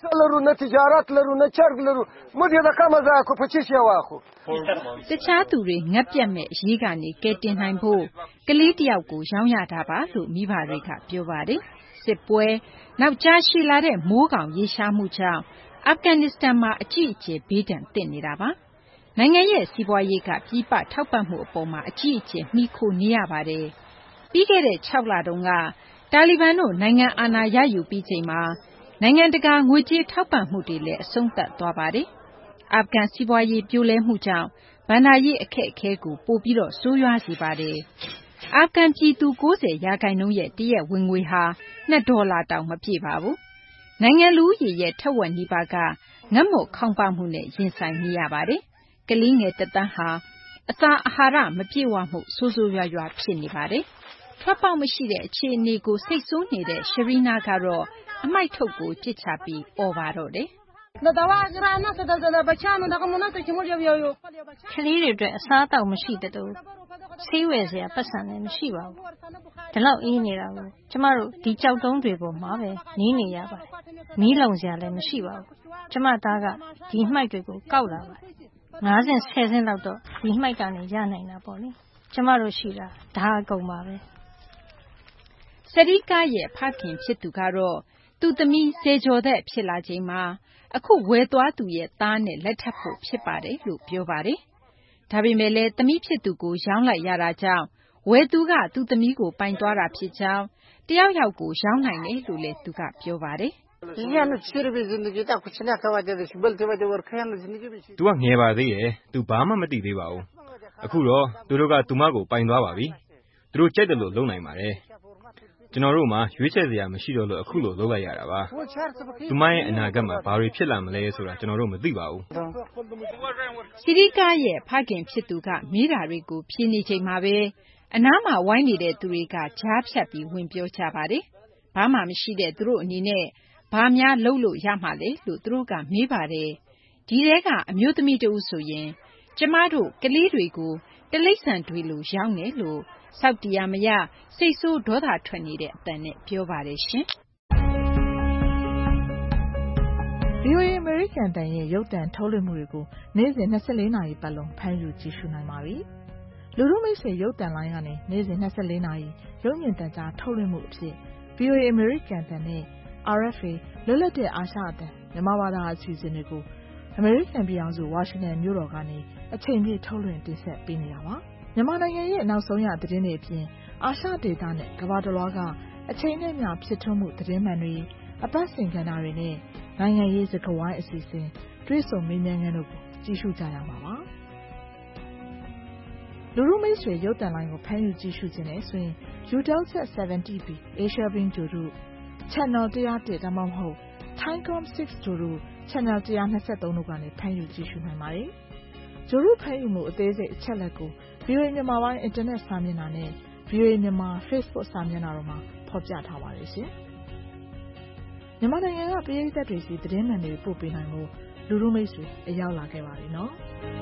တခြားသူတွေငတ်ပြတ်မဲ့အရေးကနေကယ်တင်နိုင်ဖို့ကလေးတယောက်ကိုရောင်းရတာပါလို့မိဘတွေကပြောပါတယ်စစ်ပွဲနောက်ကြားရှည်လာတဲ့မိုးကောင်ရေရှားမှုကြောင့်အာဖဂန်နစ္စတန်မှာအကြီးအကျယ်ဘေးဒဏ်သင့်နေတာပါနိုင်ငံရဲ့စီးပွားရေးကပြည်ပထောက်ပံ့မှုအပေါ်မှာအကြီးအကျယ်မှီခိုနေရပါတယ်ပြီးခဲ့တဲ့၆လတုန်းကတာလီဘန်တို့နိုင်ငံအာဏာရယူပြီးချိန်မှာနိုင်ငံတကာငွေကြေးထောက်ပံ့မှုတွေလည်းအဆုံးသတ်သွားပါတယ်။အာဖဂန်စီးပွားရေးပြိုလဲမှုကြောင့်ဘဏ္ဍာရေးအခက်အခဲကိုပိုပြီးတော့ဆိုးရွားစေပါတယ်။အာဖဂန်ပြည်သူ၉၀ရာခိုင်နှုန်းရဲ့တရက်ဝင်ငွေဟာနှစ်ဒေါ်လာတောင်မပြည့်ပါဘူး။နိုင်ငံလူဦးရေရဲ့ထက်ဝက်နီးပါးကငတ်မွတ်ခေါင်းပါးမှုနဲ့ရင်ဆိုင်နေရပါတယ်။ကလေးငယ်တစ်သန်းဟာအစာအာဟာရမပြည့်ဝမှုဆိုးဆိုးရွားရွားဖြစ်နေပါတယ်။ထွက်ပေါက်မရှိတဲ့အခြေအနေကိုစိတ်ဆိုးနေတဲ့ Sharina ကတော့အမိုက်ထုတ်ကိုကြစ်ချပြီးပေါ်ပါတော့တယ်
ကလေးတွေအတွက်အစားအသောက်မရှိတဲ့တူဆေးဝယ်စရာပတ်စံလည်းမရှိပါဘူးဒီလောက်အေးနေတာကိုကျမတို့ဒီကြောက်တုံးတွေပေါ်မှာပဲနေနေရပါတယ်မီးလုံစရာလည်းမရှိပါဘူးကျမသားကဒီမှိုက်တွေကိုကောက်လာပါတယ်ငါးဆင့်ဆယ်ဆင့်လောက်တော့ဒီမှိုက်ကနေရနိုင်တာပေါ့လေကျမတို့ရှိတာဒါအကုန်ပါပဲ
ဆရီကာရဲ့ဖခင်ဖြစ်သူကတော့သူ့သမီးဆယ်ကျော်သက်ဖြစ်လာချိန်မှာအခုဝယ်သွားသူရဲ့သားနဲ့လက်ထပ်ဖို့ဖြစ်ပါတယ်လို့ပြောပါတယ်။ဒါပေမဲ့လည်းသမီးဖြစ်သူကိုရောင်းလိုက်ရတာကြောင့်ဝယ်သူကသူ့သမီးကိုပိုင်သွားတာဖြစ်ကြောင်းတယောက်ယောက်ကိုရောင်းနိုင်တယ်လို့လည်းသူကပြောပါတယ်။
"तू ကငယ်ပါသေးရဲ့။ तू ဘာမှမသိသေးပါဘူး။အခုတော့သူတို့ကသူမကိုပိုင်သွားပါပြီ။သူတို့ကြိုက်တယ်လို့လုပ်နိုင်ပါတယ်။ကျွန်တော်တို့မှာရွေးချယ်စရာမရှိတော့လို့အခုလိုလုပ်လိုက်ရတာပါ။သူမရဲ့အနာဂတ်မှာဘာတွေဖြစ်လာမလဲဆိုတာကျွန်တော်တို့မသိပါဘူး
။ဆီရီကာရဲ့ဖခင်ဖြစ်သူကမေးတာတွေကိုဖြေနေချိန်မှာပဲအနားမှာဝိုင်းနေတဲ့သူတွေကကြားဖြတ်ပြီးဝင်ပြောကြပါတယ်။ဘာမှမရှိတဲ့သူတို့အနေနဲ့ဘာများလုပ်လို့ရမှာလဲလို့သူတို့ကမေးပါတယ်။ဒီတဲကအမျိုးသမီးတဦးဆိုရင်ကျမတို့ကလေးတွေကိုတလိษံတွေလိုရောင်းတယ်လို့စောက်တရားမရစိတ်ဆိုးဒေါသထွက်နေတဲ့အတန်နဲ့ပြောပါတယ်ရှင်။
ဗွီအိုအေ American တန်ရဲ့ရုပ်သံထုတ်လွှင့်မှုတွေကိုနေ့စဉ်နှစ်ဆယ့်လေးနာရီပတ်လုံးဖမ်းယူကြည့်ရှုနိုင်ပါပြီ။လူထုမိတ်ဆွေရုပ်သံလိုင်းကနေနေ့စဉ်နှစ်ဆယ့်လေးနာရီရုပ်မြင်သံကြားထုတ်လွှင့်မှုအဖြစ် ဗွီအိုအေ American တန်နဲ့ အာရ်အက်ဖ်အေ လွတ်လပ်တဲ့အာရှအသံမြန်မာဘာသာအစီအစဉ်တွေကို American ပြည်ထောင်စုဝါရှင်တန်မြို့တော်ကနေအချိန်ပြည့်ထုတ်လွှင့်တင်ဆက်ပေးနေတာပါ။မြန်မာနိုင်ငံရဲ့နောက်ဆုံးရသတင်းတွေအပြင်အာရှဒေသနဲ့ကမ္ဘာတစ်လွှားကအချိန်နဲ့မျှဖြစ်ထွန်းမှုသတင်းမှန်တွေအပတ်စဉ်ကဏ္ဍတွေနဲ့နိုင်ငံရေးစကားဝိုင်းအစီအစဉ်တွေ့ဆုံမေးမြန်းခန်းတို့ကိုကြည့်ရှုကြရမှာပါ။လူထုမိတ်ဆွေရုပ်သံလိုင်းကိုဖမ်းယူကြည့်ရှုခြင်းနဲ့ဆိုရင် Eutelsat ဆယ်ဗန်တီ ဘီ Asia Beam ဂြိုဟ်တု Channel one oh oneဒါမှမဟုတ် Thaicom six ဂြိုဟ်တု Channel one twenty-threeတို့ကနေဖမ်းယူကြည့်ရှုနိုင်ပါတယ်။ဂြိုဟ်တုဖမ်းယူမှုအသေးစိတ်အချက်လက်ကို ဗွီအိုအေမြန်မာပိုင်းအင်တာနက်စာမျက်နှာနဲ့ ဗွီအိုအေမြန်မာ Facebook စာမျက်နှာတို့မှာဖော်ပြထားပါတယ်ရှင်။မြန်မာနိုင်ငံကပရိသတ်တွေစီသတင်းမှန်တွေပို့ပေးနိုင်မှုလူလူမိတ်ဆွေအရောက်လာခဲ့ပါပြီနော်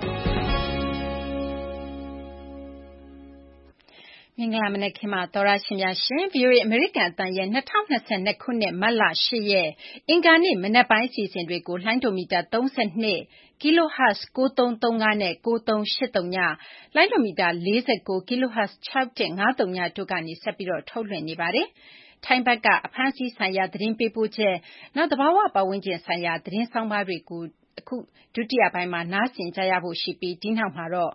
မင်္ဂလာမနက်ခင်းပါသောရရှင်များရှင် ဗီအိုအေ အမေရိကန်အသံရဲ့၂၀၂၂ခုနှစ်မတ်လ၈ရက်အင်္ဂါနေ့မနက်ပိုင်းအစီအစဉ်တွေကိုလှိုင်းဒိုမီတာသုံး၂ ကီလိုဟတ်၉၃၃၅နဲ့၉၃၈၃ညလှိုင်းဒိုမီတာ၄၉ကီလိုဟတ်၆၁၅၃ညတို့ကနေဆက်ပြီးတော့ထုတ်လွှင့်နေပါတယ်။ထိုင်းဘက်ကအဖမ်းဆီးဆိုင်ရာသတင်းပေးပို့ချက်နောက်သဘာဝပတ်ဝန်းကျင်ဆိုင်ရာသတင်းဆောင်ပါတွေကိုအခုဒုတိယပိုင်းမှာနားဆင်ကြရဖို့ရှိပြီးဒီနောက်မှာတော့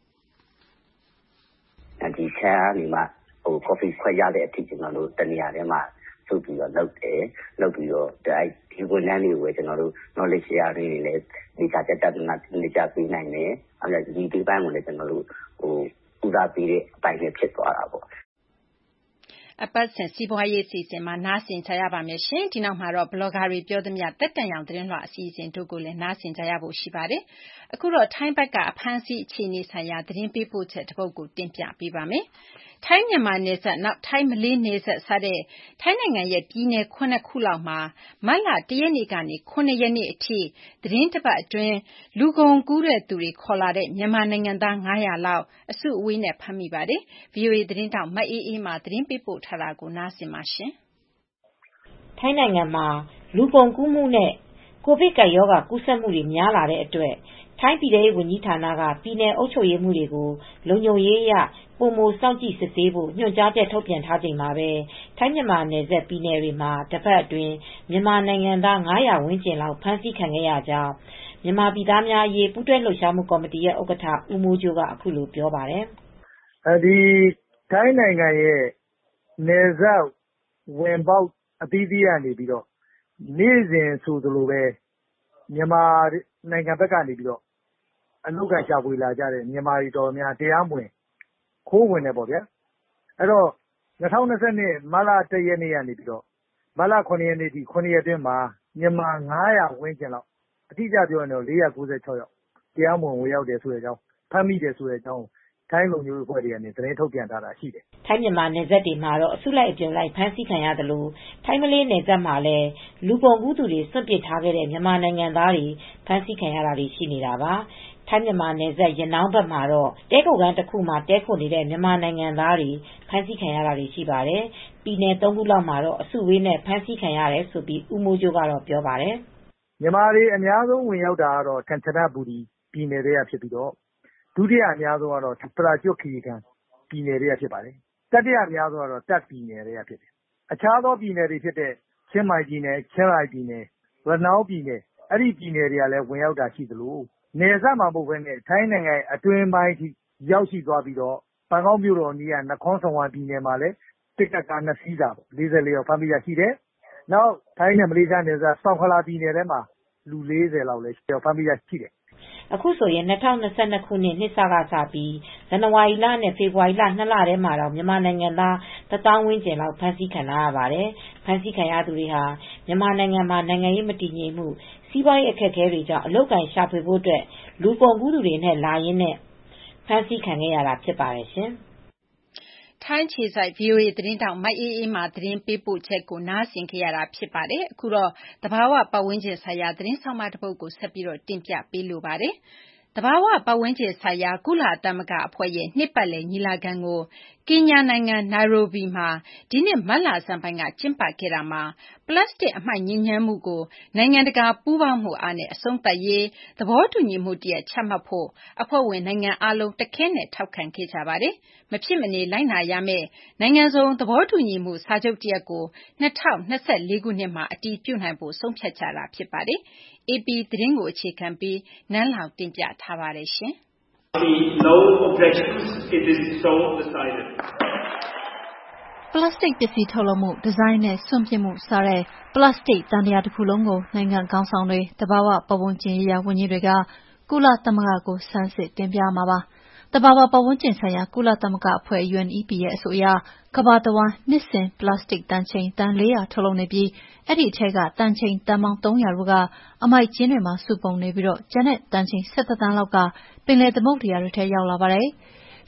ဒီချာနေမှာဟို coffee ခွဲရတဲ့အထိကျွန်တော်တို့တနေရာထဲမှာစုပ်ပြီးတော့လုပ်တယ်လုပ်ပြီးတော့ဒီဝန်ထမ်းတွေကိုကျွန်တော်တို့ knowledge share တွေလည်းဒီချာတက်တက်နာနေကြပေးနိုင်တယ်အဲ့ဒါဒီဒီပိုင်းကိုလည်းကျွန်တော်တို့ဟိုပူဇော်ပေးတဲ့အပိုင်းနဲ့ဖြစ်သွားတာပေါ့
အပတ်စဉ်စီးပွားရေးအစီအစဉ်မှာနားဆင်ကြရပါမယ်ရှင်ဒီနောက်မှာတော့ဘလော့ဂါတွေပြောသမျှတက်တန်ရောင်သတင်းလွှာအစီအစဉ်တို့ကိုလည်းနားဆင်ကြရဖို့ရှိပါတယ်အခုတော့ထိုင်းဘက်ကအဖမ်းဆီးအခြေအနေဆိုင်ရာသတင်းပေးပို့ချက်တစ်ပုဒ်ကိုတင်ပြပေးပါမယ်ထိုင်းမြန်မာနယ်စပ်နောက်ထိုင်းမလေးနယ်စပ်စတဲ့ထိုင်းနိုင်ငံရဲ့ပြည်နယ်ခုနှစ်ခုလောက်မှာမတ်လ၁ရက်နေ့ကနေခုနှစ်ရက်နေ့အထိသတင်းတစ်ပတ်အတွင်းလူကုန်ကူးတဲ့သူတွေခေါ်လာတဲ့မြန်မာနိုင်ငံသား၅၀၀လောက်အစုအဝေးနဲ့ဖမ်းမိပါတယ် ဗွီအိုအေ သတင်းတောက်မအေးအေးမှသတင်းပေးပို့ထားတာကိုနားဆင်ပါရှင်
ထိုင်းနိုင်ငံမှာလူကုန်ကူးမှုနဲ့ကိုဗစ်ကပ်ရောဂါကူးစက်မှုတွေများလာတဲ့အတွက်ထိုင်းပြည်ထောင်စုဝန်ကြီးဌာနကပြည်내အုပ်ချုပ်ရေးမှုတွေကိုလုံခြုံရေးအရပုံမစောင့်ကြည့်စစ်ဆေးဖို့ညွှန်ကြားချက်ထုတ်ပြန်ထားချိန်မှာပဲထိုင်းမြန်မာနယ်စပ်ပြည်နယ်တွေမှာတစ်ပတ်အတွင်းမြန်မာနိုင်ငံသား၅၀၀ဝန်းကျင်လောက်ဖမ်းဆီးခံခဲ့ရကြောင်းမြန်မာပြည်သားများအရေးပူးတွဲလှုပ်ရှားမှုကော်မတီရဲ့ဥက္ကဋ္ဌဦးမိုးကျိုးကအခုလိုပြောပါတယ်
။အဲဒီထိုင်းနိုင်ငံရဲ့နယ်စပ်ဝင်ပေါက်အသီးသီးကနေပြီးတော့နေ့စဉ်ဆိုသလိုပဲမြန်မာနိုင်ငံဘက်ကနေပြီးတော့အလုပ်ကရှာဖွေလာကြတဲ့မြန်မာတွေတော်များတရားမဝင်ခိုးဝင်တယ်ပေါ့ဗျာအဲ့တော့၂၀၂၂မတ်လ၁ရက်နေ့ကနေပြီးတော့မတ်လခုနှစ်ရက်နေ့ဒီခုနှစ်ရက်အတွင်းမှာမြန်မာ၅၀၀ဝန်းကျင်လောက်အတိအကျပြောရင်တော့၄၉၆ယောက်တရားမဝင်ဝင်ရောက်တယ်ဆိုတဲ့အကြောင်းဖမ်းမိတယ်ဆိုတဲ့အကြောင်းထိုင်းလုံခြုံရေးအဖွဲ့တွေကနေသတင်းထုတ်ပြန်ထားတာရှိတယ်
။ထိုင်းမြန်မာနယ်စပ်တွေမှာတော့အစုလိုက်အပြုံလိုက်ဖမ်းဆီးခံရသလိုထိုင်းမလေးနယ်စပ်မှာလည်းလူကုန်ကူးသူတွေစွန့်ပစ်ထားခဲ့တဲ့မြန်မာနိုင်ငံသားတွေဖမ်းဆီးခံရတာတွေရှိနေတာပါ။ထိုင်းမြန်မာနယ်စပ်ရနောင်းဘက်မှာတော့တဲခုတ်ကမ်းတစ်ခုမှာတဲခုနေတဲ့မြန်မာနိုင်ငံသားတွေဖမ်းဆီးခံရတာတွေရှိပါတယ်။ပြည်နယ်သုံးခုလောက်မှာတော့အစုဝေးနဲ့ဖမ်းဆီးခံရတယ်ဆိုပြီးဦးမိုးကျိုးကတော့ပြောပါတယ်
။မြန်မာတွေအများဆုံးဝင်ရောက်တာကတော့ကမ်ချနဘူရီပြည်နယ်တွေကဖြစ်ပြီးတော့ဒုတိယအများဆုံးကတော့ပရာကျွတ်ခီရီကန်ပြည်နယ်တွေကဖြစ်ပါတယ်။တတိယအများဆုံးကတော့တပ်ပြည်နယ်တွေကဖြစ်တယ်။အခြားသောပြည်နယ်တွေဖြစ်တဲ့ချင်းမိုင်ပြည်နယ်၊ချင်းရိုင်ပြည်နယ်၊ရနောင်းပြည်နယ်အဲ့ဒီပြည်နယ်တွေကလည်းဝင်ရောက်တာရှိသလိုနယ်စပ်မှာပုတ်ပဲနဲ့ထိုင်းနိုင်ငံအတွင်းပိုင်းထိရောက်ရှိသွားပြီးတော့ဘန်ကောက်မြို့တော်ကြီးကနခွန်ဆောင်ဝမ်ပြည်နယ်မှာလည်းတစ်ကတ်ကားနှစ်စီးတာပေါ့၄၄ယောက်ဖမ်းမိရရှိတယ်။နောက်ထိုင်းနဲ့မလေးရှားနယ်စပ်ဆောင်းခလာပြည်နယ်ထဲမှာလူ၄၀လောက်လည်းဖမ်းမိရရှိတယ်
အခုဆိုရင်၂၀၂၂ခုနှစ်နှစ်စကစပြီးဇန်နဝါရီလနဲ့ဖေဖေါ်ဝါရီလနှစ်လထဲမှာတော့မြန်မာနိုင်ငံသားတသောင်းဝန်းကျင်လောက်ဖမ်းဆီးခံရပါတယ်။ဖမ်းဆီးခံရသူတွေဟာမြန်မာနိုင်ငံမှာနိုင်ငံရေးမတည်ငြိမ်မှုစီးပွားရေးအခက်အခဲတွေကြောင့်အလုပ်ကိုင်ရှာဖွေဖို့အတွက်လူကုန်ကူးသူတွေနဲ့လာရင်းနဲ့ဖမ်းဆီးခံခဲ့ရတာဖြစ်ပါတယ်ရှင်။
ထိုင်းခြေစိုက် ဗီအိုအေ သတင်းတောက်မအေးအေးမှသတင်းပေးပို့ချက်ကိုနားဆင်ခဲ့ရတာဖြစ်ပါတယ်။အခုတော့သဘာဝပတ်ဝန်းကျင်ဆိုင်ရာသတင်းဆောင်မတစ်ပုဒ်ကိုဆက်ပြီးတော့တင်ပြပေးလိုပါတယ်။သဘာဝပတ်ဝန်းကျင်ဆိုင်ရာကုလသမဂ္ဂအဖွဲ့ရဲ့နှစ်ပတ်လည်ညီလာခံကိုကင်ညာနိုင်ငံနိုင်ရိုဘီမှာဒီနှစ်မတ်လဆန်းပိုင်းကကျင်းပခဲ့တာမှာပလတ်စတစ်အမှိုက်ညစ်ညမ်းမှုကိုနိုင်ငံတကာပူးပေါင်းမှုအားနဲ့အဆုံးသတ်ရေးသဘောတူညီမှုတရပ်ချမှတ်ဖို့အဖွဲ့ဝင်နိုင်ငံအလုံးတခဲနဲ့ထောက်ခံခဲ့ကြပါတယ်။မဖြစ်မနေလိုက်နာရမယ့်နိုင်ငံစုံသဘောတူညီမှုစာချုပ်တရပ်ကို၂၀၂၄ခုနှစ်မှာအတည်ပြုနိုင်ဖို့ဆုံးဖြတ်ကြတာဖြစ်ပါတယ်။ အေပီ သတင်းကိုအခြေခံပြီးနန်းလောင်တင်ပြထားပါတယ်ရှင်။
No objections. It is so decided.
ပလတ်စတစ်ပစ္စည်းထုတ်လုပ်မှုဒီဇိုင်းနဲ့စွန့်ပစ်မှုစတဲ့ပလတ်စတစ်သံတရာတစ်ခုလုံးကိုနိုင်ငံခေါင်းဆောင်တွေသဘာဝပတ်ဝန်းကျင်ရေးရာဝန်ကြီးတွေကကုလသမဂ္ဂကိုဆန်းစစ်တင်ပြမှာပါ။သဘာဝပတ်ဝန်းကျင်ဆိုင်ရာကုလသမဂ္ဂအဖွဲ့ ယူအန်အီပီ ရဲ့အဆိုအရကမ္ဘာတဝန်းနှစ်စဉ်ပလတ်စတစ်တန်ချိန်သန်းလေးရာထုတ်လုပ်နေပြီးအဲ့ဒီအထက်ကတန်ချိန်သန်းပေါင်းသုံးရာတို့ကအမိုက်ကျင်းတွေမှာစုပုံနေပြီးတော့ကျန်တဲ့တန်ချိန်၁၁သန်းလောက်ကပင်လယ်သမုဒ္ဒရာတွေထဲရောက်လာပါတယ်။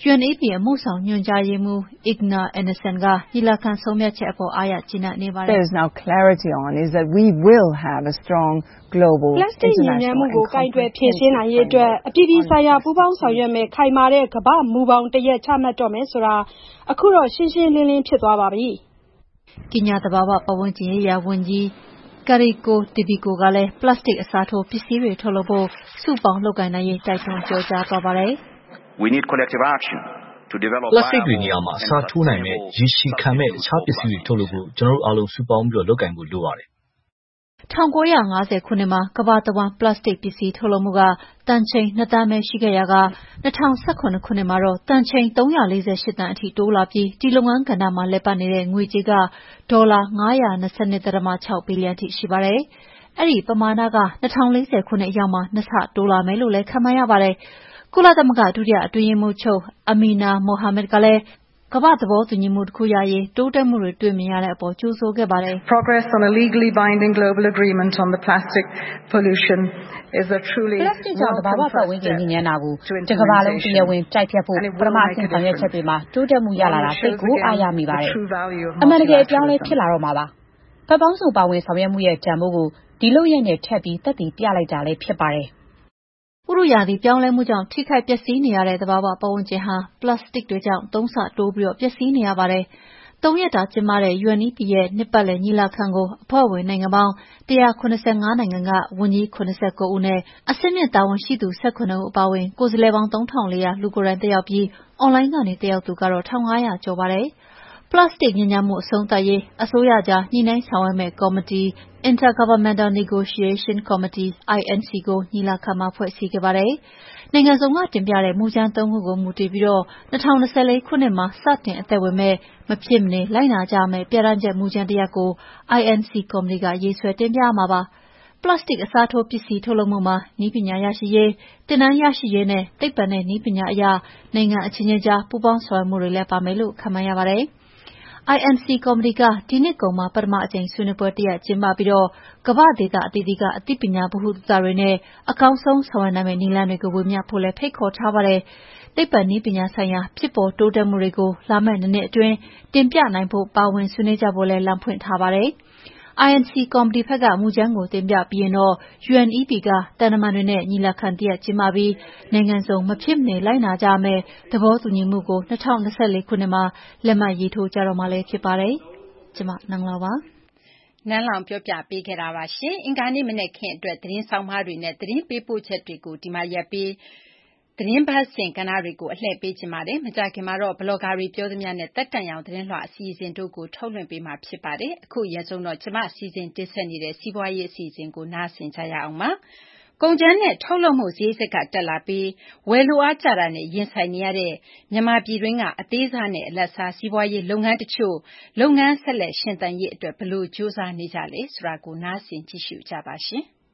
ယူအန်အေပီ အမှုဆောင်ညွှန်ကြားရေးမှူး Ignar Andersen ကညီလာခံဆုံးဖြတ်ချက်အပေါ်အားရကျေနပ်နေပါတယ်။
There is now clarity on is that we will have a strong global
plastic ညစ်ညမ်းမှုကိုကိုင်တွယ်ဖြေရှင်းနိုင်ရေးအတွက်အပြည်ပြည်ဆိုင်ရာပူးပေါင်းဆောင်ရွက်မဲ့ခိုင်မာတဲ့ကမ္ဘာမူပေါင်းတရက်ချမှတ်တော့မယ်ဆိုတာအခုတော့ရှင်းရှင်းလင်းလင်းဖြစ်သွားပါပြီ
။ကင်ညာသဘာဝပတ်ဝန်းကျင်ရေးရာဝန်ကြီး Kariko Tibiko ကလည်း plastic အစားထိုးပစ္စည်းတွေထုတ်လုပ်ဖို့စုပေါင်းလုပ်ကိုင်နိုင်ရေးတိုက်တွန်းပြောကြားသွားပါတယ်။
We need collective action to develop
plastic တွေနေရာမှာအစားထိုးနိုင်မဲ့ရေရှည်ခံမဲ့အခြားပစ္စည်းတွေထုတ်လုပ်ဖို့ကျွန်တော်တို့အားလုံးစုပေါင်းပြီးတော့လုပ်ကိုင်ဖို့လိုပါတယ်
။၁၉၅၀ခုနှစ်မှာကမ္ဘာတဝန်းပလတ်စတစ်ပစ္စည်းထုတ်လုပ်မှုကတန်ချိန်၂သန်းပဲရှိခဲ့ရာက၂၀၁၇ခုနှစ်မှာတော့တန်ချိန်၃၄၈သန်းအထိတိုးလာပြီးဒီလုပ်ငန်းကဏ္ဍမှာလည်ပတ်နေတဲ့ငွေကြေးကဒေါ်လာ၅၂၂.၆ဘီလီယံထိရှိပါတယ်။အဲဒီပမာဏက၂၀၄၀ခုနှစ်အရောက်မှာနှစ်ဆတိုးလာမယ်လို့လည်းခန့်မှန်းရပါတယ်။ကုလသမဂ္ဂဒုတိယအတွင်းရေးမှူးချုပ် Amina Mohammed ကလည်းကမ္ဘာသဘောတူညီမှုတစ်ခုရရေးတိုးတက်မှုတွေတွေ့မြင်ရတဲ့အပေါ်ကြိုးဆိုခဲ့ပါတယ်။
Progress on a legally binding global agreement on the plastic pollution is a truly
plastic ကြောင့်သဘာဝပတ်ဝန်းကျင်ညစ်ညမ်းတာကိုတစ်ကမ္ဘာလုံးတရားဝင်တိုက်ဖြတ်ဖို့ပထမအဆင့်ဆောင်ရွက်ချက်တွေမှာတိုးတက်မှုရလာတာသိကိုအားရမိပါတယ်။အမှန်တကယ်အပြောင်းလဲဖြစ်လာတော့မှာပါ။ဖက်ပေါင်းစုံပါဝင်ဆောင်ရွက်မှုရဲ့တန်ဖိုးကိုဒီလိုရက်နဲ့ထပ်ပြီးသက်သေပြလိုက်တာလည်းဖြစ်ပါတယ်။
ဥတုရာသီပြောင်းလဲမှုကြောင့်ထိခိုက်ပျက်စီးနေရတဲ့သဘာဝပတ်ဝန်းကျင်ဟာပလတ်စတစ်တွေကြောင့်သုံးဆတိုးပြီးပျက်စီးနေရပါတယ်။သုံးရက်တာကျင်းပတဲ့ ယူအန် အီ ပီ ရဲ့နှစ်ပတ်လည်ညီလာခံကိုအဖွဲ့ဝင်နိုင်ငံပေါင်း၁၇၅နိုင်ငံကဝန်ကြီး၇၉ဦးနဲ့အဆင့်မြင့်တာဝန်ရှိသူ၁၇ဦးအပါအဝင်ကိုယ်စားလှယ်ပေါင်းသုံးထောင်လေးရာလူကိုယ်တိုင်တက်ရောက်ပြီးအွန်လိုင်းကနေတက်ရောက်သူကတော့၁၅၀၀ကျော်ပါတယ်။ပလတ်စတစ်ညစ်ညမ်းမှုအဆုံးသတ်ရေးအစိုးရကြားညှိနှိုင်းဆောင်ရွက်မယ့်ကော်မတီ Intergovernmental Negotiation Committee အိုင် အန် စီ ကိုညီလာခံမှာဖွဲ့စည်းခဲ့ပါတယ်။နိုင်ငံစုံကတင်ပြတဲ့မူကြမ်းသုံးခုကိုမူတည်ပြီး၂၀၂၄ခုနှစ်မှာစတင်အသက်ဝင်မဲ့မဖြစ်မနေလိုက်နာကြမယ့်ပြဋ္ဌာန်းချက်မူကြမ်းတစ်ရပ်ကို အိုင် အန် စီ ကော်မတီကရေးဆွဲတင်ပြရမှာပါ။ပလတ်စတစ်အစားထိုးပစ္စည်းထုတ်လုပ်မှုမှာနည်းပညာရရှိရေး၊သင်တန်းရရှိရေးနဲ့သိပ္ပံနဲ့နည်းပညာအရနိုင်ငံအချင်းချင်းကြားပူးပေါင်းဆောင်ရွက်မှုတွေလည်းပါမယ်လို့ခန့်မှန်းရပါတယ်။ အိုင် အန် စီ ကော်မတီကဒီနှစ်ကုန်မှာပထမအကြိမ်ဆွေးနွေးပွဲတစ်ရပ်ကျင်းပပြီးကမ္ဘာ့ဒေသအသီးသီးကအသိပညာဗဟုသုတတွေနဲ့အကောင်းဆုံးဆောင်ရွက်နိုင်မယ့်နည်းလမ်းတွေကိုဝေမျှဖို့လည်းဖိတ်ခေါ်ထားပါတယ်။သိပ္ပံနည်းပညာဆိုင်ရာဖြစ်ပေါ်တိုးတက်မှုတွေကိုလာမယ့်နှစ်နှစ်အတွင်းတင်ပြနိုင်ဖို့ပါဝင်ဆွေးနွေးကြဖို့လည်းလမ်းဖွင့်ထားပါတယ်။ အိုင် အန် စီ ကော်မတီဘက်ကမူကြမ်းကိုတင်ပြပြီးရင်တော့ ယူအန် အီ ပီ ကသံတမန်တွေနဲ့ညီလာခံတစ်ရပ်ကျင်းပပြီးနိုင်ငံစုံမဖြစ်မနေလိုက်နာကြရမယ့်သဘောတူညီမှုကို၂၀၂၄ခုနှစ်မှာလက်မှတ်ရေးထိုးကြတော့မှာလည်းဖြစ်ပါတယ်။ကျမနန်းလောင်ပါ
။နန်းလောင်ပြောပြပေးခဲ့တာပါရှင်။အင်္ဂါနေ့မနက်ခင်းအတွက်သတင်းဆောင်မတွေနဲ့သတင်းပေးပို့ချက်တွေကိုဒီမှာရပ်ပြီးသတင်းပတ်စဉ်ကဏ္ဍတွေကိုအလှည့်ပေးချင်ပါတယ်။မကြာခင်မှာတော့ဘလော့ဂါတွေပြောသမျှနဲ့တက်တန်ရောင်သတင်းလွှာအစီအစဉ်တို့ကိုထုတ်လွှင့်ပေးမှာဖြစ်ပါတယ်။အခုရက်ဆုံးတော့ကျမအစီအစဉ်တင်ဆက်နေတဲ့စီးပွားရေးအစီအစဉ်ကိုနားဆင်ကြရအောင်ပါ။ကုန်ကြမ်းနဲ့ထုတ်လုပ်မှုဈေးဆက်ကတက်လာပြီးဝယ်လိုအားကျတာနဲ့ရင်ဆိုင်နေရတဲ့မြန်မာပြည်တွင်းကအသေးစားနဲ့အလတ်စားစီးပွားရေးလုပ်ငန်းတချို့လုပ်ငန်းဆက်လက်ရှင်သန်ရေးအတွက်ဘယ်လိုကြိုးစားနေကြလဲဆိုတာကိုနားဆင်ကြည့်ရှုကြပါရှင်။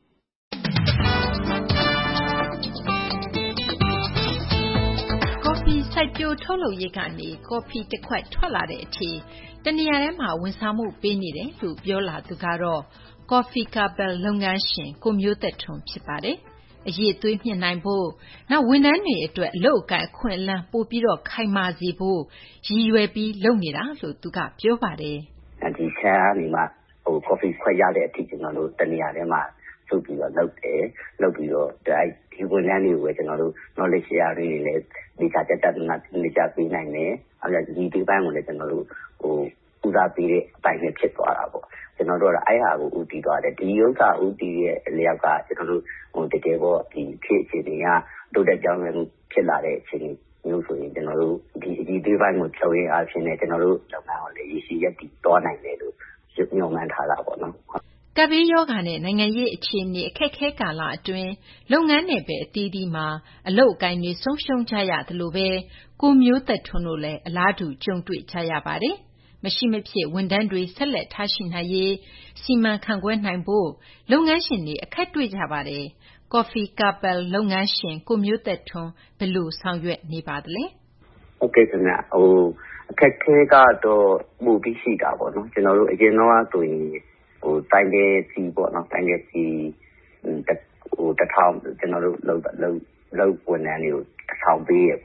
ကော်ဖီစိုက်ပျိုးထုတ်လုပ်ရေးကနေကော်ဖီတစ်ခွက်ထွက်လာတဲ့အထိတနေရာထဲမှာဝန်ဆောင်မှုပေးနေတယ်လို့ပြောလာသူကတော့ကော်ဖီကာပယ်လုပ်ငန်းရှင်ကိုမျိုးသက်ထွန်းဖြစ်ပါတယ်။အရည်အသွေးမြှင့်နိုင်ဖို့နောက်ဝန်ထမ်းတွေအတွက်အလုပ်အကိုင်အခွင့်အလမ်းပိုပြီးတော့ခိုင်မာစေဖို့ရည်ရွယ်ပြီးလုပ်နေတာလို့သူကပြောပါတယ်
။ဒီဆန်းကနေမှဟိုကော်ဖီခွက်ရတဲ့အထိကျွန်တော်တို့တနေရာထဲမှာစုပ်ပြီးတော့လုပ်တယ်လုပ်ပြီးတော့အဲဒီဝန်ထမ်းတွေကိုကျွန်တော်တို့ knowledge share တွေလည်းဒီကတက်တက်နာနေကြပေးနိုင်တယ်။အဲဒါဒီဒီပိုင်းကိုလည်းကျွန်တော်တို့ဟိုဦးစားပေးတဲ့အပိုင်းနဲ့ဖြစ်သွားတာပေါ့ကျွန်တော်တို့ကအဲ့ဟာကိုဦးတည်သွားတယ်ဒီဥစ္စာဦးတည်ရဲ့အလျောက်ကကျွန်တော်တို့ဟိုတကယ်ပေါ့ဒီခေတ်အခြေအနေကတိုးတက်ကြောင်းလည်းဖြစ်လာတဲ့အခြေအနေမျိုးဆိုရင်ကျွန်တော်တို့ဒီဒီဒီပိုင်းကိုဖြောင်းရအားဖြင့်လည်းကျွန်တော်တို့လုပ်ငန်းကိုလည်းရရှိရက်တည်သွားနိုင်တယ်လို့ညွှန်မှန်းထားတာပေါ့နော်
ကပ်ဘေးရောဂါနဲ့နိုင်ငံရေးအခြေအနေအခက်အခဲကာလအတွင်းလုပ်ငန်းနယ်ပယ်အသီးသီးမှာအလုပ်အကိုင်တွေဆုံးရှုံးကြရသလိုပဲကိုမျိုးသက်ထွန်းတို့လည်းအလားတူကြုံတွေ့ကြရပါတယ်။မရှိမဖြစ်ဝန်ထမ်းတွေဆက်လက်ထားရှိနိုင်ရေးစီမံခန့်ခွဲနိုင်ဖို့လုပ်ငန်းရှင်တွေအခက်တွေ့ကြပါတယ်။ကော်ဖီကာပယ်လုပ်ငန်းရှင်ကိုမျိုးသက်ထွန်းဘယ်လိုဆောင်ရွက်နေပါသလဲ
။ဟုတ်ကဲ့ခင်ဗျဟိုအခက်ခဲကတော့ပူပြီးရှိတာပေါ့နော်ကျွန်တော်တို့အရင်တော့ဆိုရင်ဟိုတိုင်းတဲ့စီပေါ့နော်တိုင်းတဲ့စီဟိုတထောင်ကျွန်တော်တို့လောက်လောက်လောက်ဝန်ထမ်းတွေကိုတထောင်ပေးရပေါ့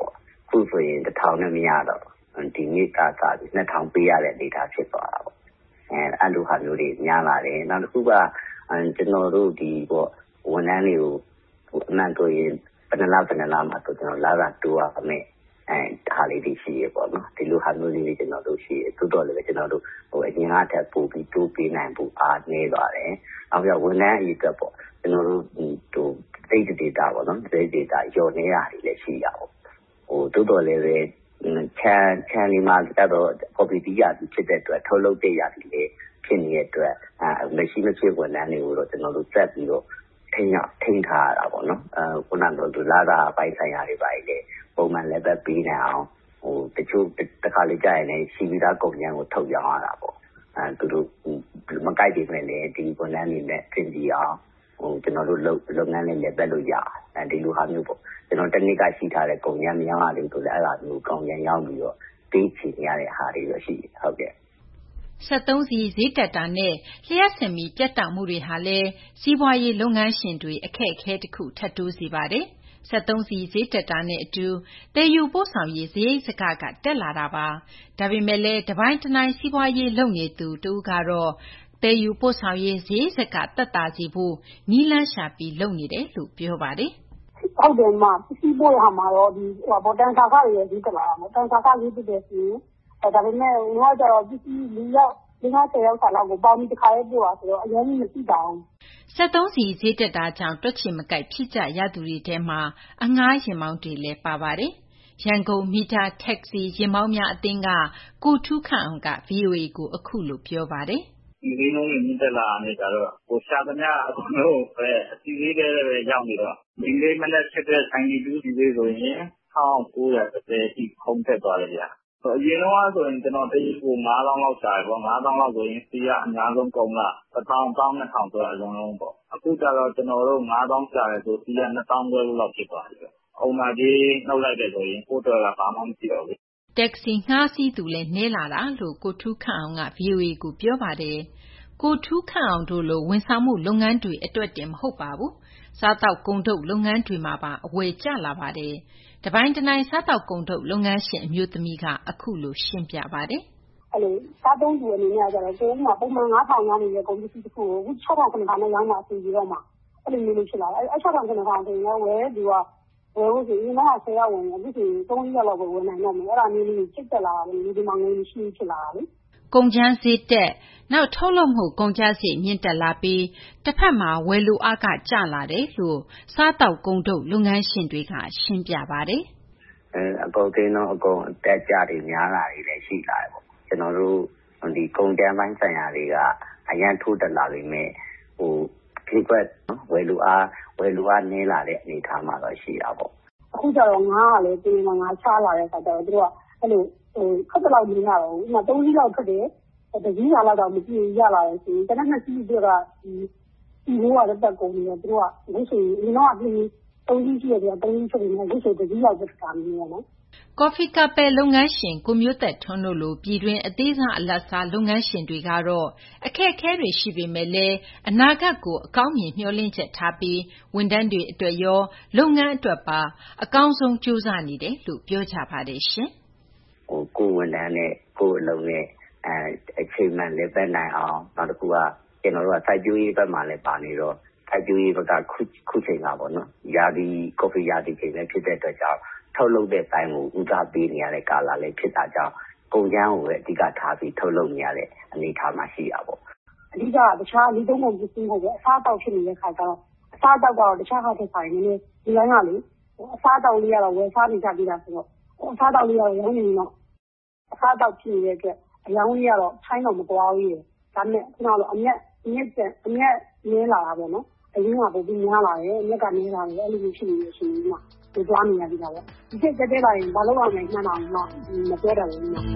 ခုဆိုရင်တစ်ထောင်နဲ့မရတော့ဒီနေ့ကစားပြီးနှစ်ထောင်ပေးရတဲ့ data ဖြစ်သွားတာပေါ့အဲအဲ့လိုဟာမျိုးတွေများလာတယ်နောက်တစ်ခုကကျွန်တော်တို့ဒီပေါ့ဝန်ထမ်းတွေကိုအမှန်ဆိုရင်ဘယ်နှလားဘယ်နှလားမှာဆိုကျွန်တော်လာတာတူရမယ်အဲဒါလေးတွေရှိရပေါ့နော်ဒီလိုဟာမျိုးလေးတွေကျွန်တော်တို့ရှိရသို့တော်လည်းကျွန်တော်တို့ဟိုအရင်ကထပ်ပို့ပြီးတိုးပေးနိုင်ဖို့အားနည်းသွားတယ်နောက်ပြီးဝန်ထမ်းအရေးအတွက်ပေါ့ကျွန်တော်တို့ဟို data data ပေါ့နော် data data ရောနေတာတွေလည်းရှိရပေါ့ဟိုသို့တော်လည်းပဲချန်ချန်ဒီမှာကတော့ copy တီးရဖြစ်တဲ့အတွက်ထုတ်လုပ်တဲ့ရတယ်လေဖြစ်နေတဲ့အတွက်အဲမရှိမဖြစ်ဝန်ထမ်းတွေကိုတော့ကျွန်တော်တို့ဆက်ပြီးတော့ထိန်းရထိန်းထားရတာပေါ့နော်အဲခုနကတို့လာတာပိုင်းဆိုင်ရာတွေပါလေပုံမှန်လည်းပဲပြီးနေအောင်ဟိုတချို့တစ်ခါလေကြာရင်လည်းရှိပြီးသားကုန်ကျန်းကိုထုတ်ရောင်းရတာပေါ့အဲသူတို့မကြိုက်ပေမဲ့လည်းဒီဝန်ထမ်းတွေနဲ့ပြင်ပြီးအောင်ဟိုကျွန်တော်တို့လုပ်လုပ်ငန်းလေးလည်းပဲလို့ရအဲဒီလိုဟာမျိုးပေါ့ကျွန်တော်တနည်းကရှိထားတဲ့ကုန်ကျန်းများရတယ်ဆိုလည်းအဲ့ဒါမျိုးကုန်ကျန်းရောက်ပြီးတော့ပေးချင်ရတဲ့ဟာတွေတော့ရှိဟုတ်ကဲ့
စက်သုံးဆီဈေးတက်တာနဲ့လျှက်စင်မီပြတ်တောက်မှုတွေဟာလည်းစီးပွားရေးလုပ်ငန်းရှင်တွေအခက်အခဲတစ်ခုထပ်တိုးစေပါတယ်စက်သုံးဆီဈေးတက်တာနဲ့အတူတည်ယူပို့ဆောင်ရေးဈေးစကကတက်လာတာပါဒါပေမဲ့လည်းတပိုင်းတနိုင်စီးပွားရေးလုပ်နေသူတူကတော့တည်ယူပို့ဆောင်ရေးဈေးစကတက်တာစီဖို့နီးလန်းရှာပြီးလုပ်နေတယ်လို့ပြောပါတယ်
ဟုတ်တယ်မှာစီးပွားရေးဟာမှာတော့ဒီဟိုဘောတန်စာကားတွေဈေးတက်လာတာပေါ့တန်စာကားဈေးတက်တယ်ဆိုရင်ဒါပေမဲ့ဟိုကကျတော့ပစ္စည်းလူရောက်ဒီမှာဆယ်ရောက်စာလောက်ကိုပေါင်းပြီးတစ်ခါလေးပို့တာဆိုတော့အရင်ကမရှိပါဘူး
စက်သုံးဆီဈေးတက်တာကြောင့်တွက်ချင်မကိုက်ဖြစ်ကြရသူတွေထဲမှာအငှားရင်မောင်းတွေလည်းပါပါတယ်ရန်ကုန်မီတာတက္ကစီရင်မောင်းများအသင်းကကိုထူးခန့်အောင်က ဗွီအိုအေ ကိုအခုလိုပြောပါတယ်
ဒီလေးလုံးတွေမြင့်တက်လာနေကြတော့ဟိုရှာသမျှအကုန်လုံးပဲအစီအလေးတွေပဲရောက်နေတော့ဒီလေးမနဲ့ဖြစ်တဲ့ဆိုင်ကြီးတူးဒီလေးဆိုရင် ၁၉၃၀ အထိခုန်တက်သွားတယ်ဗျာအရင်တော့ဆိုရင်ကျွန်တော်တေးကို၅သောင်းလောက်ရှာတယ်ပေါ့၅သောင်းလောက်ဆိုရင်စီကအများဆုံးကုန်ကတစ်ထောင် တစ်ထောင်နှစ်ထောင်ဆိုတော့အလုံးလုံးပေါ့အခုကျတော့ကျွန်တော်တို့၅သောင်းရှာတယ်ဆိုစီကနှစ်သောင်းခွဲလောက်ဖြစ်သွားပြီအုံနာကြီးနှုတ်လိုက်တယ်ဆိုရင်ကိုယ်တော်ကဘာမှမရှိတော့ဘူး
တက္ကစီငှားစီးသူလည်းနည်းလာတာလို့ကိုထူးခန့်အောင်က ဗွီအိုအေ ကိုပြောပါတယ်ကိုထူးခန့်အောင်တို့လိုဝန်ဆောင်မှုလုပ်ငန်းတွေအတွက်တင်မဟုတ်ပါဘူးစားတောက်ကုန်ထုတ်လုပ်ငန်းတွေမှာပါအဝယ်ကျလာပါတယ်တပိုင်းတနိုင်စားတောက်ကုန်ထုတ်လုပ်ငန်းရှင်အမျိုးသမီးကအခုလိုရှင်းပြပါတယ်
အဲ့လိုစားသုံးသူအနေနဲ့ကျတော့ကိုယ်ကပုံမှန်၅ထောင်ရနေတဲ့ကုန်ပစ္စည်းတစ်ခုကိုအခု၆ထောင်ခန့်နဲ့ရောင်းမှအဆင်ပြေတော့မှအဲ့လိုမျိုးလို့ဖြစ်လာတယ်အဲ့၆ထောင်ခန့်ဆိုရင်ဝယ်သူကဝယ်ဖို့ဆိုရင်တော့ဆယ်ရောက်ဝင်အခုဆိုရင်သုံးရက်လောက်ပဲဝယ်နိုင်တော့မယ်အဲ့ဒါမျိုးလေးချစ်တက်လာတာလေဒီမှာငွေမရှိဖြစ်လာတာလေ
ကုန်ကျန်းဈေးတက်နောက်ထုတ်လုပ်မှုကုန်ကျစရိတ်မြင့်တက်လာပြီးတစ်ဖက်မှာဝယ်လိုအားကကျလာတယ်လို့စားတောက်ကုန်ထုတ်လုပ်ငန်းရှင်တွေကရှင်းပြပါတယ်
အဲအကုန်တင်းတော့အကုန်တက်ကြတွေများလာတွေလည်းရှိလာတယ်ပေါ့ကျွန်တော်တို့ဒီကုန်ကျန်းပိုင်းဆိုင်ရာတွေကအရန်ထိုးတက်လာပြီမဲ့ဟိုဒီကွက်ဝယ်လိုအားဝယ်လိုအားနည်းလာတဲ့အနေအထားမှာတော့ရှိတာပေါ့
အခုကျတော့ငါးကလည်းဒီမှာငါးချလာတဲ့အခါကျတော့တို့ကအဲ့လိုဟိုခက်တော့မရတော့ဘူးဥပမာသုံးစီးလောက်ထွက်တယ်တကြီးလာတော့မကြည့်ရလာတယ်ဆိုရင်တနက်နှစ်စီးတွေကဒီဒီလိုရတဲ့ကုန်တွေတို့ကအခုဆိုရင်ဒီတော့ဒီသုံးစီးရှိရတယ်သုံးစီးထွက်နေတယ်အခုဆိုတကြီးလောက်ဖြစ်တာမျိုးနော်
ကော်ဖီကပဲလုပ်ငန်းရှင်ကိုမျိုးသက်ထွန်းတို့လိုပြည်တွင်းအသေးစားအလတ်စားလုပ်ငန်းရှင်တွေကတော့အခက်အခဲတွေရှိပေမဲ့လည်းအနာဂတ်ကိုအကောင်းမြင်မျှော်လင့်ချက်ထားပြီးဝန်ထမ်းတွေအတွက်ရောလုပ်ငန်းအတွက်ပါအကောင်းဆုံးကြိုးစားနေတယ်လို့ပြောကြပါတယ်ရှင်
ဟိုကိုဝန်ထမ်းနဲ့ကိုအလုံးနဲ့အဲအချိန်မှန်လည်းပဲနိုင်အောင်နောက်တစ်ခုကကျွန်တော်တို့ကစိုက်ပျိုးရေးဘက်မှာလည်းပါနေတော့စိုက်ပျိုးရေးဘက်ကခုခုချိန်တာပေါ့နော်ရာသီကော်ဖီရာသီချိန်လည်းဖြစ်တဲ့အတွက်ကြောင့်ထုတ်လုပ်တဲ့တိုင်းကိုဦးစားပေးနေရတဲ့ကာလလည်းဖြစ်တာကြောင့်ကုန်ကျန်းကိုပဲအဓိကထားပြီးထုတ်လုပ်နေရတဲ့အနေအထားမှာရှိတာပေါ့
အဓိကတခြားဒီသုံးကုန်ပစ္စည်းကိုပဲအစားအသောက်ဖြစ်နေတဲ့ခါကျတော့အစားအသောက်ကတော့တခြားဟာထက်ဆိုင်နေနေဒီလိုင်းကလေအစားအသောက်လေးကတော့ဝယ်စားနေကြပြီးတာဆိုတော့အစားအသောက်လေးကတော့ရောင်းနေတော့အစားအသောက်ဖြစ်နေတဲ့အတွက်အရောင်းလေးကတော့ထိုင်းတော့မကွာဘူးရေဒါနဲ့ခုနကတော့အမျက်အမျက်အမျက်နည်းလာတာပေါ့နော်အရင်ကပိုပြီးများလာတယ်အမျက်ကနည်းလာတယ်အဲ့လိုမျိုးဖြစ်နေလို့ရှိရင်မှဒီသွားနေရပြီလားပေါ့ဒီစိတ်တက်တက်လာရင်ဘာလို့အောင်လဲမှန်းအောင်မှမပြောတတ်ဘူးနော်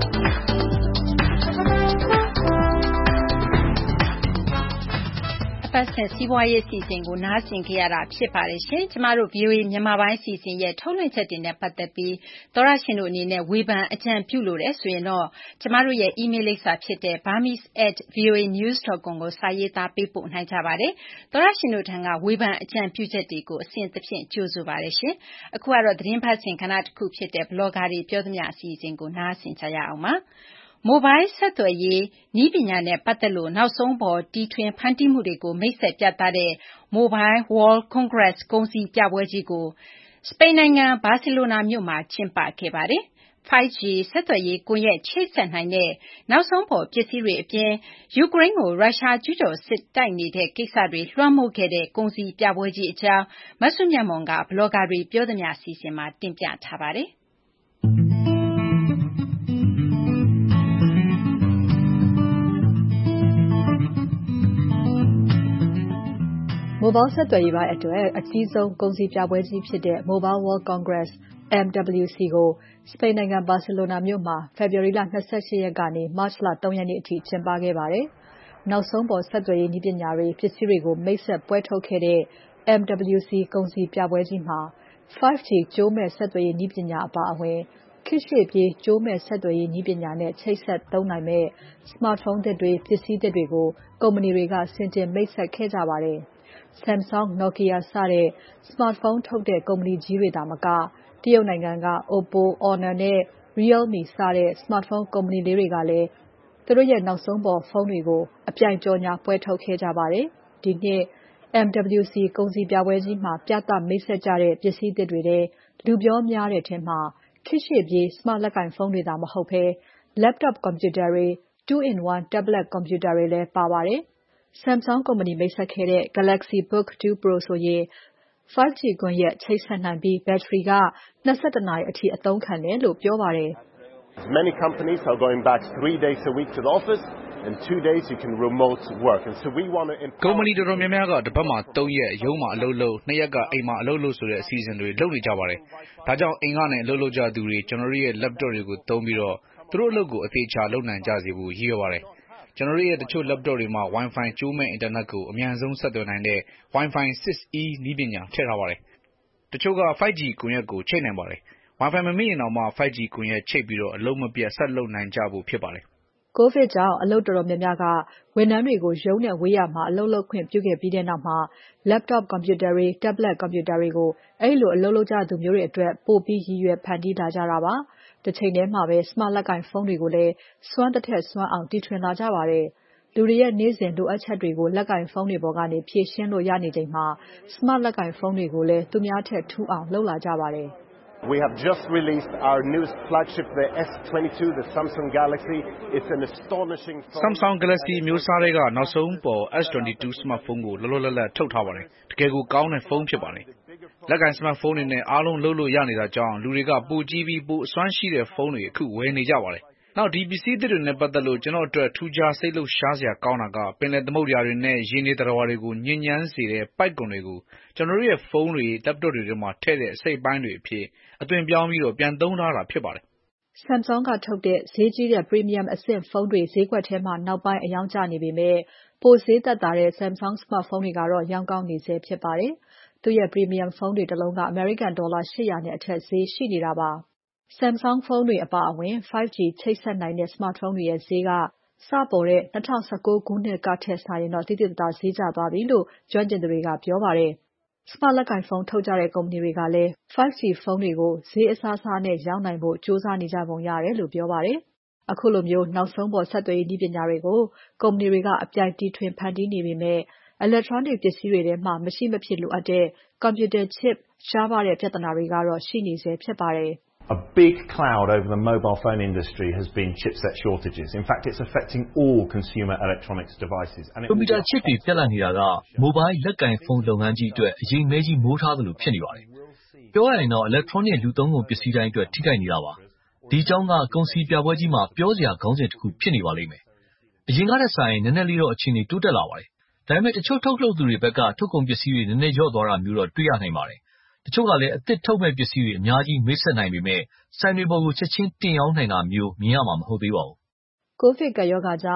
အပတ်စဉ်စီးပွားရေးအစီအစဉ်ကိုနားဆင်ကြရတာဖြစ်ပါတယ်ရှင်။ကျမတို့ ဗွီအိုအေ မြန်မာပိုင်းအစီအစဉ်ရဲ့ထုတ်လွှင့်ချက်တွေနဲ့ပတ်သက်ပြီးသောရရှင်တို့အနေနဲ့ဝေဖန်အကြံပြုလို့တယ်ဆိုရင်တော့ကျမတို့ရဲ့ email လိပ်စာဖြစ်တဲ့ burmese at voa news dot com ကိုစာရေးသားပေးပို့နိုင်ကြပါတယ်။သောရရှင်တို့ထံကဝေဖန်အကြံပြုချက်တွေကိုအစဉ်သဖြင့်ကြိုဆိုပါတယ်ရှင်။အခုကတော့သတင်းဖတ်စဉ်ခဏတစ်ခုဖြစ်တဲ့ blogger တွေပြောသမျှအစီအစဉ်ကိုနားဆင်ကြရအောင်ပါ။မိုဘိုင်းဆက်သွယ်ရေးနည်းပညာနဲ့ပတ်သက်လို့နောက်ဆုံးပေါ်တီထွင်ဖန်တီးမှုတွေကိုမိတ်ဆက်ပြသတဲ့ Mobile World Congress ကုန်စည်ပြပွဲကြီးကိုစပိန်နိုင်ငံဘာစီလိုနာမြို့မှာကျင်းပခဲ့ပါတယ်။ five G ဆက်သွယ်ရေးကွန်ရက်ချိတ်ဆက်နိုင်တဲ့နောက်ဆုံးပေါ်ပစ္စည်းတွေအပြင်ယူကရိန်းကိုရုရှားကျူးကျော်စစ်တိုက်နေတဲ့ကိစ္စတွေလွှမ်းမိုးခဲ့တဲ့ကုန်စည်ပြပွဲကြီးအကြောင်းမဆုမြတ်မွန်ကဘလော့ဂါတွေပြောသမျှအစီအစဉ်မှာတင်ပြထားပါတယ်။
မိုဘိုင်းဆက်သွယ်ရေးပိုင်းအတွက်အကြီးဆုံးကုန်စည်ပြပွဲကြီးဖြစ်တဲ့ Mobile World Congress M W C ကိုစပိန်နိုင်ငံဘာစီလိုနာမြို့မှာ February လ ၂၈ ရက်ကနေ March လ ၃ ရက်နေ့အထိကျင်းပခဲ့ပါတယ်။နောက်ဆုံးပေါ်ဆက်သွယ်ရေးနည်းပညာတွေပစ္စည်းတွေကိုမိတ်ဆက်ပွဲထုတ်ခဲ့တဲ့ M W C ကုန်စည်ပြပွဲကြီးမှာ five G ကြိုးမဲ့ဆက်သွယ်ရေးနည်းပညာအပါအဝင်ခေတ်ရှေ့ပြေးကြိုးမဲ့ဆက်သွယ်ရေးနည်းပညာနဲ့ချိတ်ဆက်သုံးနိုင်မဲ့ smartphone သစ်တွေပစ္စည်းသစ်တွေကိုကုမ္ပဏီတွေကဆင်တင်မိတ်ဆက်ခဲ့ကြပါတယ်။ Samsung, Nokia စတဲ့ smartphone ထုတ်တဲ့ကုမ္ပဏီကြီးတွေသာမကတရုတ်နိုင်ငံက Oppo, Honor နဲ့ Realme စတဲ့ smartphone ကုမ္ပဏီလေးတွေကလည်းသူတို့ရဲ့နောက်ဆုံးပေါ်ဖုန်းတွေကိုအပြိုင်ကြော်ညာပွဲထုတ်ခဲ့ကြပါတယ်။ဒီနှစ် M W C ကုန်စည်ပြပွဲကြီးမှာပြသမိတ်ဆက်ကြတဲ့ပစ္စည်းသစ်တွေထဲလူပြောများတဲ့အထဲမှာခေတ်ရှေ့ပြေး smart လက်ကိုင်ဖုန်းတွေသာမဟုတ်ဘဲ laptop ကွန်ပျူတာတွေ two in one tablet ကွန်ပျူတာတွေလည်းပါပါတယ်။ Samsung ကုမ္ပဏီမိတ်ဆက်ခဲ့တဲ့ Galaxy Book two Pro ဆိုရင် five G ကွန်ရက်ချိတ်ဆက်နိုင်ပြီးဘက်ထရီက၂၁ နာရီအထိအသုံးခံတယ်လို့ပြောပါတယ်။
Many companies are going back three days a week to the office and two days you can remote work and so we want to
ကုမ္ပဏီတော်တော်များများကတပတ်မှာသုံးရက်ရုံးမှာအလုပ်လုပ်နှစ်ရက်ကအိမ်မှာအလုပ်လုပ်ဆိုတဲ့အစီအစဉ်တွေလုပ်နေကြပါတယ်။ဒါကြောင့်အိမ်ကနေအလုပ်လုပ်ကြသူတွေကျွန်တော်တို့ရဲ့ laptop တွေကိုသုံးပြီးတော့သူတို့အလုပ်ကိုအသေးချာလုပ်နိုင်ကြစေဖို့ရည်ရွယ်ပါတယ်။ကျွန်တော်တို့ရဲ့တချို့ laptop တွေမှာ Wi-Fi ကြိုးမဲ့အင်တာနက်ကိုအမြန်ဆုံးဆက်သွယ်နိုင်တဲ့ Wi-Fi six E နည်းပညာထည့်ထားပါတယ်။တချို့ကfive G ကွန်ရက်ကိုချိတ်နိုင်ပါတယ်။ Wi-Fi မမိရင်တောင်မှfive G ကွန်ရက်ချိတ်ပြီးတော့အလုပ်မပြတ်ဆက်လုပ်နိုင်ကြဖို့ဖြစ်ပါတယ်
။ ကိုဗစ်ကြောင့်အလုပ်တော်တော်များများကဝန်ထမ်းတွေကိုရုံးနဲ့ဝေးရာမှာအလုပ်လုပ်ခွင့်ပြုခဲ့ပြီးတဲ့နောက်မှာ laptop ကွန်ပျူတာတွေ tablet ကွန်ပျူတာတွေကိုအဲဒီလိုအလုပ်လုပ်ကြသူမျိုးတွေအတွက်ပိုပြီးရည်ရွယ်ဖန်တီးလာကြတာပါ။တစ်ချိန်ထဲမှာပဲ smart လက်ကိုင်ဖုန်းတွေကိုလည်းစွမ်းတထက်စွမ်းအောင်တီထွင်လာကြပါတယ်။လူတွေရဲ့နေ့စဉ်လိုအပ်ချက်တွေကိုလက်ကိုင်ဖုန်းတွေပေါ်ကနေဖြည့်ရှင်းလို့ရနေချိန်မှာ smart လက်ကိုင်ဖုန်းတွေကိုလည်းသူများထက်ထူးအောင်လုပ်လာကြပါတယ်။
We have just released our newest flagship, the S twenty-two, the Samsung Galaxy. It's an astonishing phone.
Samsung Galaxy မျိုးစားတွေကနောက်ဆုံးပေါ် S twenty-two smartphone ကိုလောလောလတ်လတ်ထုတ်ထားပါတယ်။တကယ်ကိုကောင်းတဲ့ဖုန်းဖြစ်ပါတယ်။လက်ကိုင် smartphone တွေနဲ့အားလုံးလုပ်လို့ရနေတာကြောင့်လူတွေကပိုကြီးပြီးပိုအစွမ်းရှိတဲ့ဖုန်းတွေအခုဝယ်နေကြပါတယ်။နောက်ဒီပစ္စည်းသစ်တွေနဲ့ပတ်သက်လို့ကျွန်တော်အတွက်ထူးခြားစိတ်လှုပ်ရှားစရာကောင်းတာကပင်လယ်သမုဒ္ဒရာတွေနဲ့ရေနေသတ္တဝါတွေကိုညဉ့်ညမ်းစေတဲ့ပိုက်ကွန်တွေကိုကျွန်တော်တို့ရဲ့ဖုန်းတွေ laptop တွေထဲမှာထည့်တဲ့အစိတ်အပိုင်းတွေအဖြစ်အသွင်ပြောင်းပြီးတော့ပြန်သုံးထားတာဖြစ်ပါတယ်
။ Samsung ကထုတ်တဲ့ဈေးကြီးတဲ့ premium အဆင့်ဖုန်းတွေဈေးကွက်ထဲမှာနောက်ပိုင်းအရောင်းကျနေပေမဲ့ပိုဈေးသက်သာတဲ့ Samsung smartphone တွေကတော့ရောင်းကောင်းနေဆဲဖြစ်ပါတယ်။သူ့ရဲ့ premium ဖုန်းတွေတစ်လုံးကအမေရိကန်ဒေါ်လာeight hundredနဲ့အထက်ဈေးရှိနေတာပါ။ Samsung ဖုန်းတွေအပါအဝင်five G ချိတ်ဆက်နိုင်တဲ့ smartphone တွေရဲ့ဈေးကစပေါ်တဲ့၂၀၁၉ခုနှစ်ကထက်စာရင်တော့သိသိသာသာဈေးကျသွားပြီလို့ကျွမ်းကျင်သူတွေကပြောပါတယ်။ smart လက်ကိုင်ဖုန်းထုတ်ကြတဲ့ကုမ္ပဏီတွေကလည်းfive G ဖုန်းတွေကိုဈေးအစားစားနဲ့ရောင်းနိုင်ဖို့ကြိုးစားနေကြပုံရတယ်လို့ပြောပါတယ်။အခုလိုမျိုးနောက်ဆုံးပေါ်ဆက်သွယ်ရေးနည်းပညာတွေကိုကုမ္ပဏီတွေကအပြိုင်တီထွင်ဖန်တီးနေပေမဲ့ electronic ပစ္စည်းတွေထဲမှာမရှိမဖြစ်လိုအပ်တဲ့ computer chip ရှားပါးတဲ့ပြဿနာတွေကတော့ရှိနေဆဲဖြစ်ပါတယ်။
A big cloud over the mobile phone industry has been chipset shortages. In fact, it's affecting all consumer electronics devices.
Computer chip တွေပြတ်လတ်နေတာက mobile လက်ကိုင်ဖုန်းလုပ်ငန်းကြီးအတွက်အရင်မဲကြီးမိုးထားသလိုဖြစ်နေပါတယ်။ပြောရရင်တော့ electronic လူသုံးကုန်ပစ္စည်းတိုင်းအတွက်ထိခိုက်နေတာပါ။ဒီအကြောင်းကကုန်စည်ပြပွဲကြီးမှာပြောစရာခေါင်းစဉ်တစ်ခုဖြစ်နေပါလိမ့်မယ်။အရင်ကတည်းကဆိုင်နည်းနည်းလေးတော့အခြေအနေတိုးတက်လာပါတယ်။ဒါပေမဲ့တချို့ထုတ်လုပ်သူတွေဘက်ကထုတ်ကုန်ပစ္စည်းတွေနည်းနည်းလျော့သွားတာမျိုးတော့တွေ့ရနိုင်ပါတယ်။တချို့ကလည်းအသစ်ထုတ်မဲ့ပစ္စည်းတွေအများကြီးမိတ်ဆက်နိုင်ပေမဲ့ဆိုင်တွေပေါ်ကိုချက်ချင်းတင်ရောင်းနိုင်တာမျိုးမြင်ရမှာမဟုတ်သေးပါဘူး
။ ကိုဗစ်ကပ်ရောဂါကြောင့်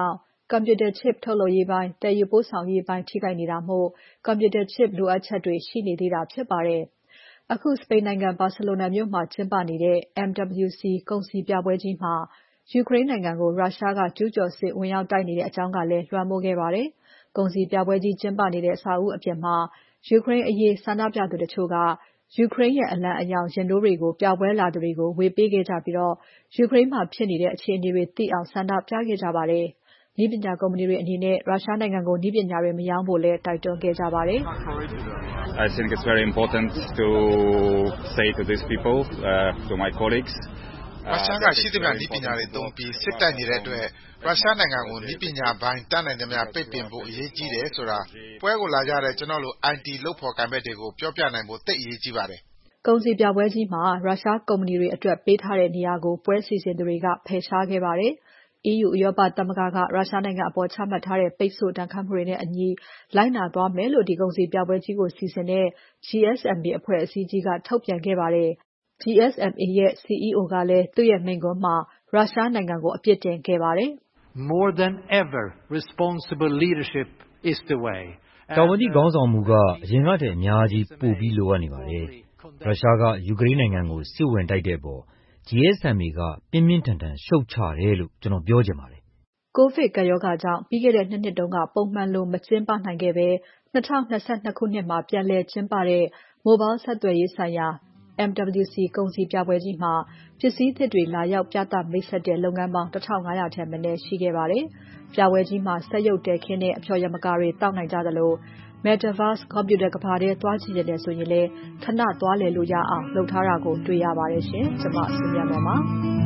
ကွန်ပျူတာ chip ထုတ်လုပ်ရေးပိုင်း၊ သယ်ယူပို့ဆောင်ရေးပိုင်းထိခိုက်နေတာမို့ ကွန်ပျူတာ chip လိုအပ်ချက်တွေရှိနေသေးတာဖြစ်ပါတယ်။ အခု စပိန်နိုင်ငံ ဘာစီလိုနာမြို့မှာကျင်းပနေတဲ့ M W C ကုန်စည်ပြပွဲကြီးမှာ ယူကရိန်းနိုင်ငံကို ရုရှားကကျူးကျော်စစ်ဝင်ရောက်တိုက်နေတဲ့အကြောင်းကလည်း လွှမ်းမိုးခဲ့ပါတယ်။ ကုန်စည်ပြပွဲကြီးကျင်းပနေတဲ့အဆောက်အဦးအပြင်မှာ ယူကရိန်းအရေးဆန္ဒပြသူတချို့က ယူကရိန်းရဲ့အလံအရောင်ရင်ထိုးတွေကို ပြပွဲလာသူတွေကို ဝေပေးခဲ့ကြပြီး ယူကရိန်းမှာဖြစ်နေတဲ့အခြေအနေတွေသိအောင် ဆန္ဒပြခဲ့ကြပါတယ်။ နည်းပညာကုမ္ပဏီတွေအနေနဲ့ ရုရှားနိုင်ငံကို နည်းပညာတွေမရောင်းဖို့လည်း တိုက်တွန်းခဲ့ကြပါတယ်။
I think it's very important to say to these people, uh, to my colleagues,
ရုရှားကရှိသမျှနည်းပညာတွေသုံးပြီးစစ်တိုက်နေတဲ့အတွက်ရုရှားနိုင်ငံကိုနည်းပညာပိုင်းတတ်နိုင်သမျှပိတ်ပင်ဖို့အရေးကြီးတယ်ဆိုတာပွဲကိုလာကြတဲ့ကျွန်တော်လို I T လုပ်ဖော်ကိုင်ဘက်တွေကိုပြောပြနိုင်ဖို့သိပ်အရေးကြီးပါတယ်
။ကုန်စည်ပြပွဲကြီးမှာရုရှားကုမ္ပဏီတွေအတွက်ပေးထားတဲ့နေရာကိုပွဲစီစဉ်သူတွေကဖယ်ရှားခဲ့ပါတယ်။ E U ဥရောပသမဂ္ဂကရုရှားနိုင်ငံအပေါ်ချမှတ်ထားတဲ့ပိတ်ဆို့ဒဏ်ခတ်မှုတွေနဲ့အညီလိုက်နာသွားမယ်လို့ဒီကုန်စည်ပြပွဲကြီးကိုစီစဉ်တဲ့ G S M A အဖွဲ့အစည်းကြီးကထုတ်ပြန်ခဲ့ပါတယ်။ G S M A ရဲ့ C E O ကလည်းသူ့ရဲ့မိန့်ခွန်းမှာရုရှားနိုင်ငံကိုအပြစ်တင်ခဲ့ပါတယ်။
More than ever, responsible leadership is the way.
တာဝန်သိခေါင်းဆောင်မှုကအရင်ကထက်အများကြီးပိုပြီးလိုအပ်နေပါတယ်။ရုရှားကယူကရိန်းနိုင်ငံကိုစစ်ဝင်တိုက်တဲ့အပေါ် G S M A ကပြင်းပြင်းထန်ထန်ရှုတ်ချတယ်လို့ကျွန်တော်ပြောချင်ပါတယ်
။ ကိုဗစ်ကပ်ရောဂါကြောင့်ပြီးခဲ့တဲ့နှစ်နှစ်တုန်းကပုံမှန်လိုမကျင်းပနိုင်ခဲ့ဘဲ၂၀၂၂ ခုနှစ်မှာပြန်လည်ကျင်းပတဲ့ Mobile ဆက်သွယ်ရေးဆိုင်ရာ M W C ကုန်စည်ပြပွဲကြီးမှာပစ္စည်းသစ်တွေလာရောက်ပြသမိတ်ဆက်တဲ့လုပ်ငန်းပေါင်း ၁၅၀၀ ထက်မနည်းရှိခဲ့ပါတယ်။ပြပွဲကြီးမှာစက်ရုပ်တည်ခင်းတဲ့အဖျော်ယမကာတွေတောက်နိုင်ကြသလို Metaverse ကွန်ပျူတာကမ္ဘာထဲသွားချင်တယ်ဆိုရင်လည်းခဏသွားလည်လို့ရအောင်လုပ်ထားတာကိုတွေ့ရပါတယ်ရှင်။ကျွန်မစုမြတ်မွန်ပါ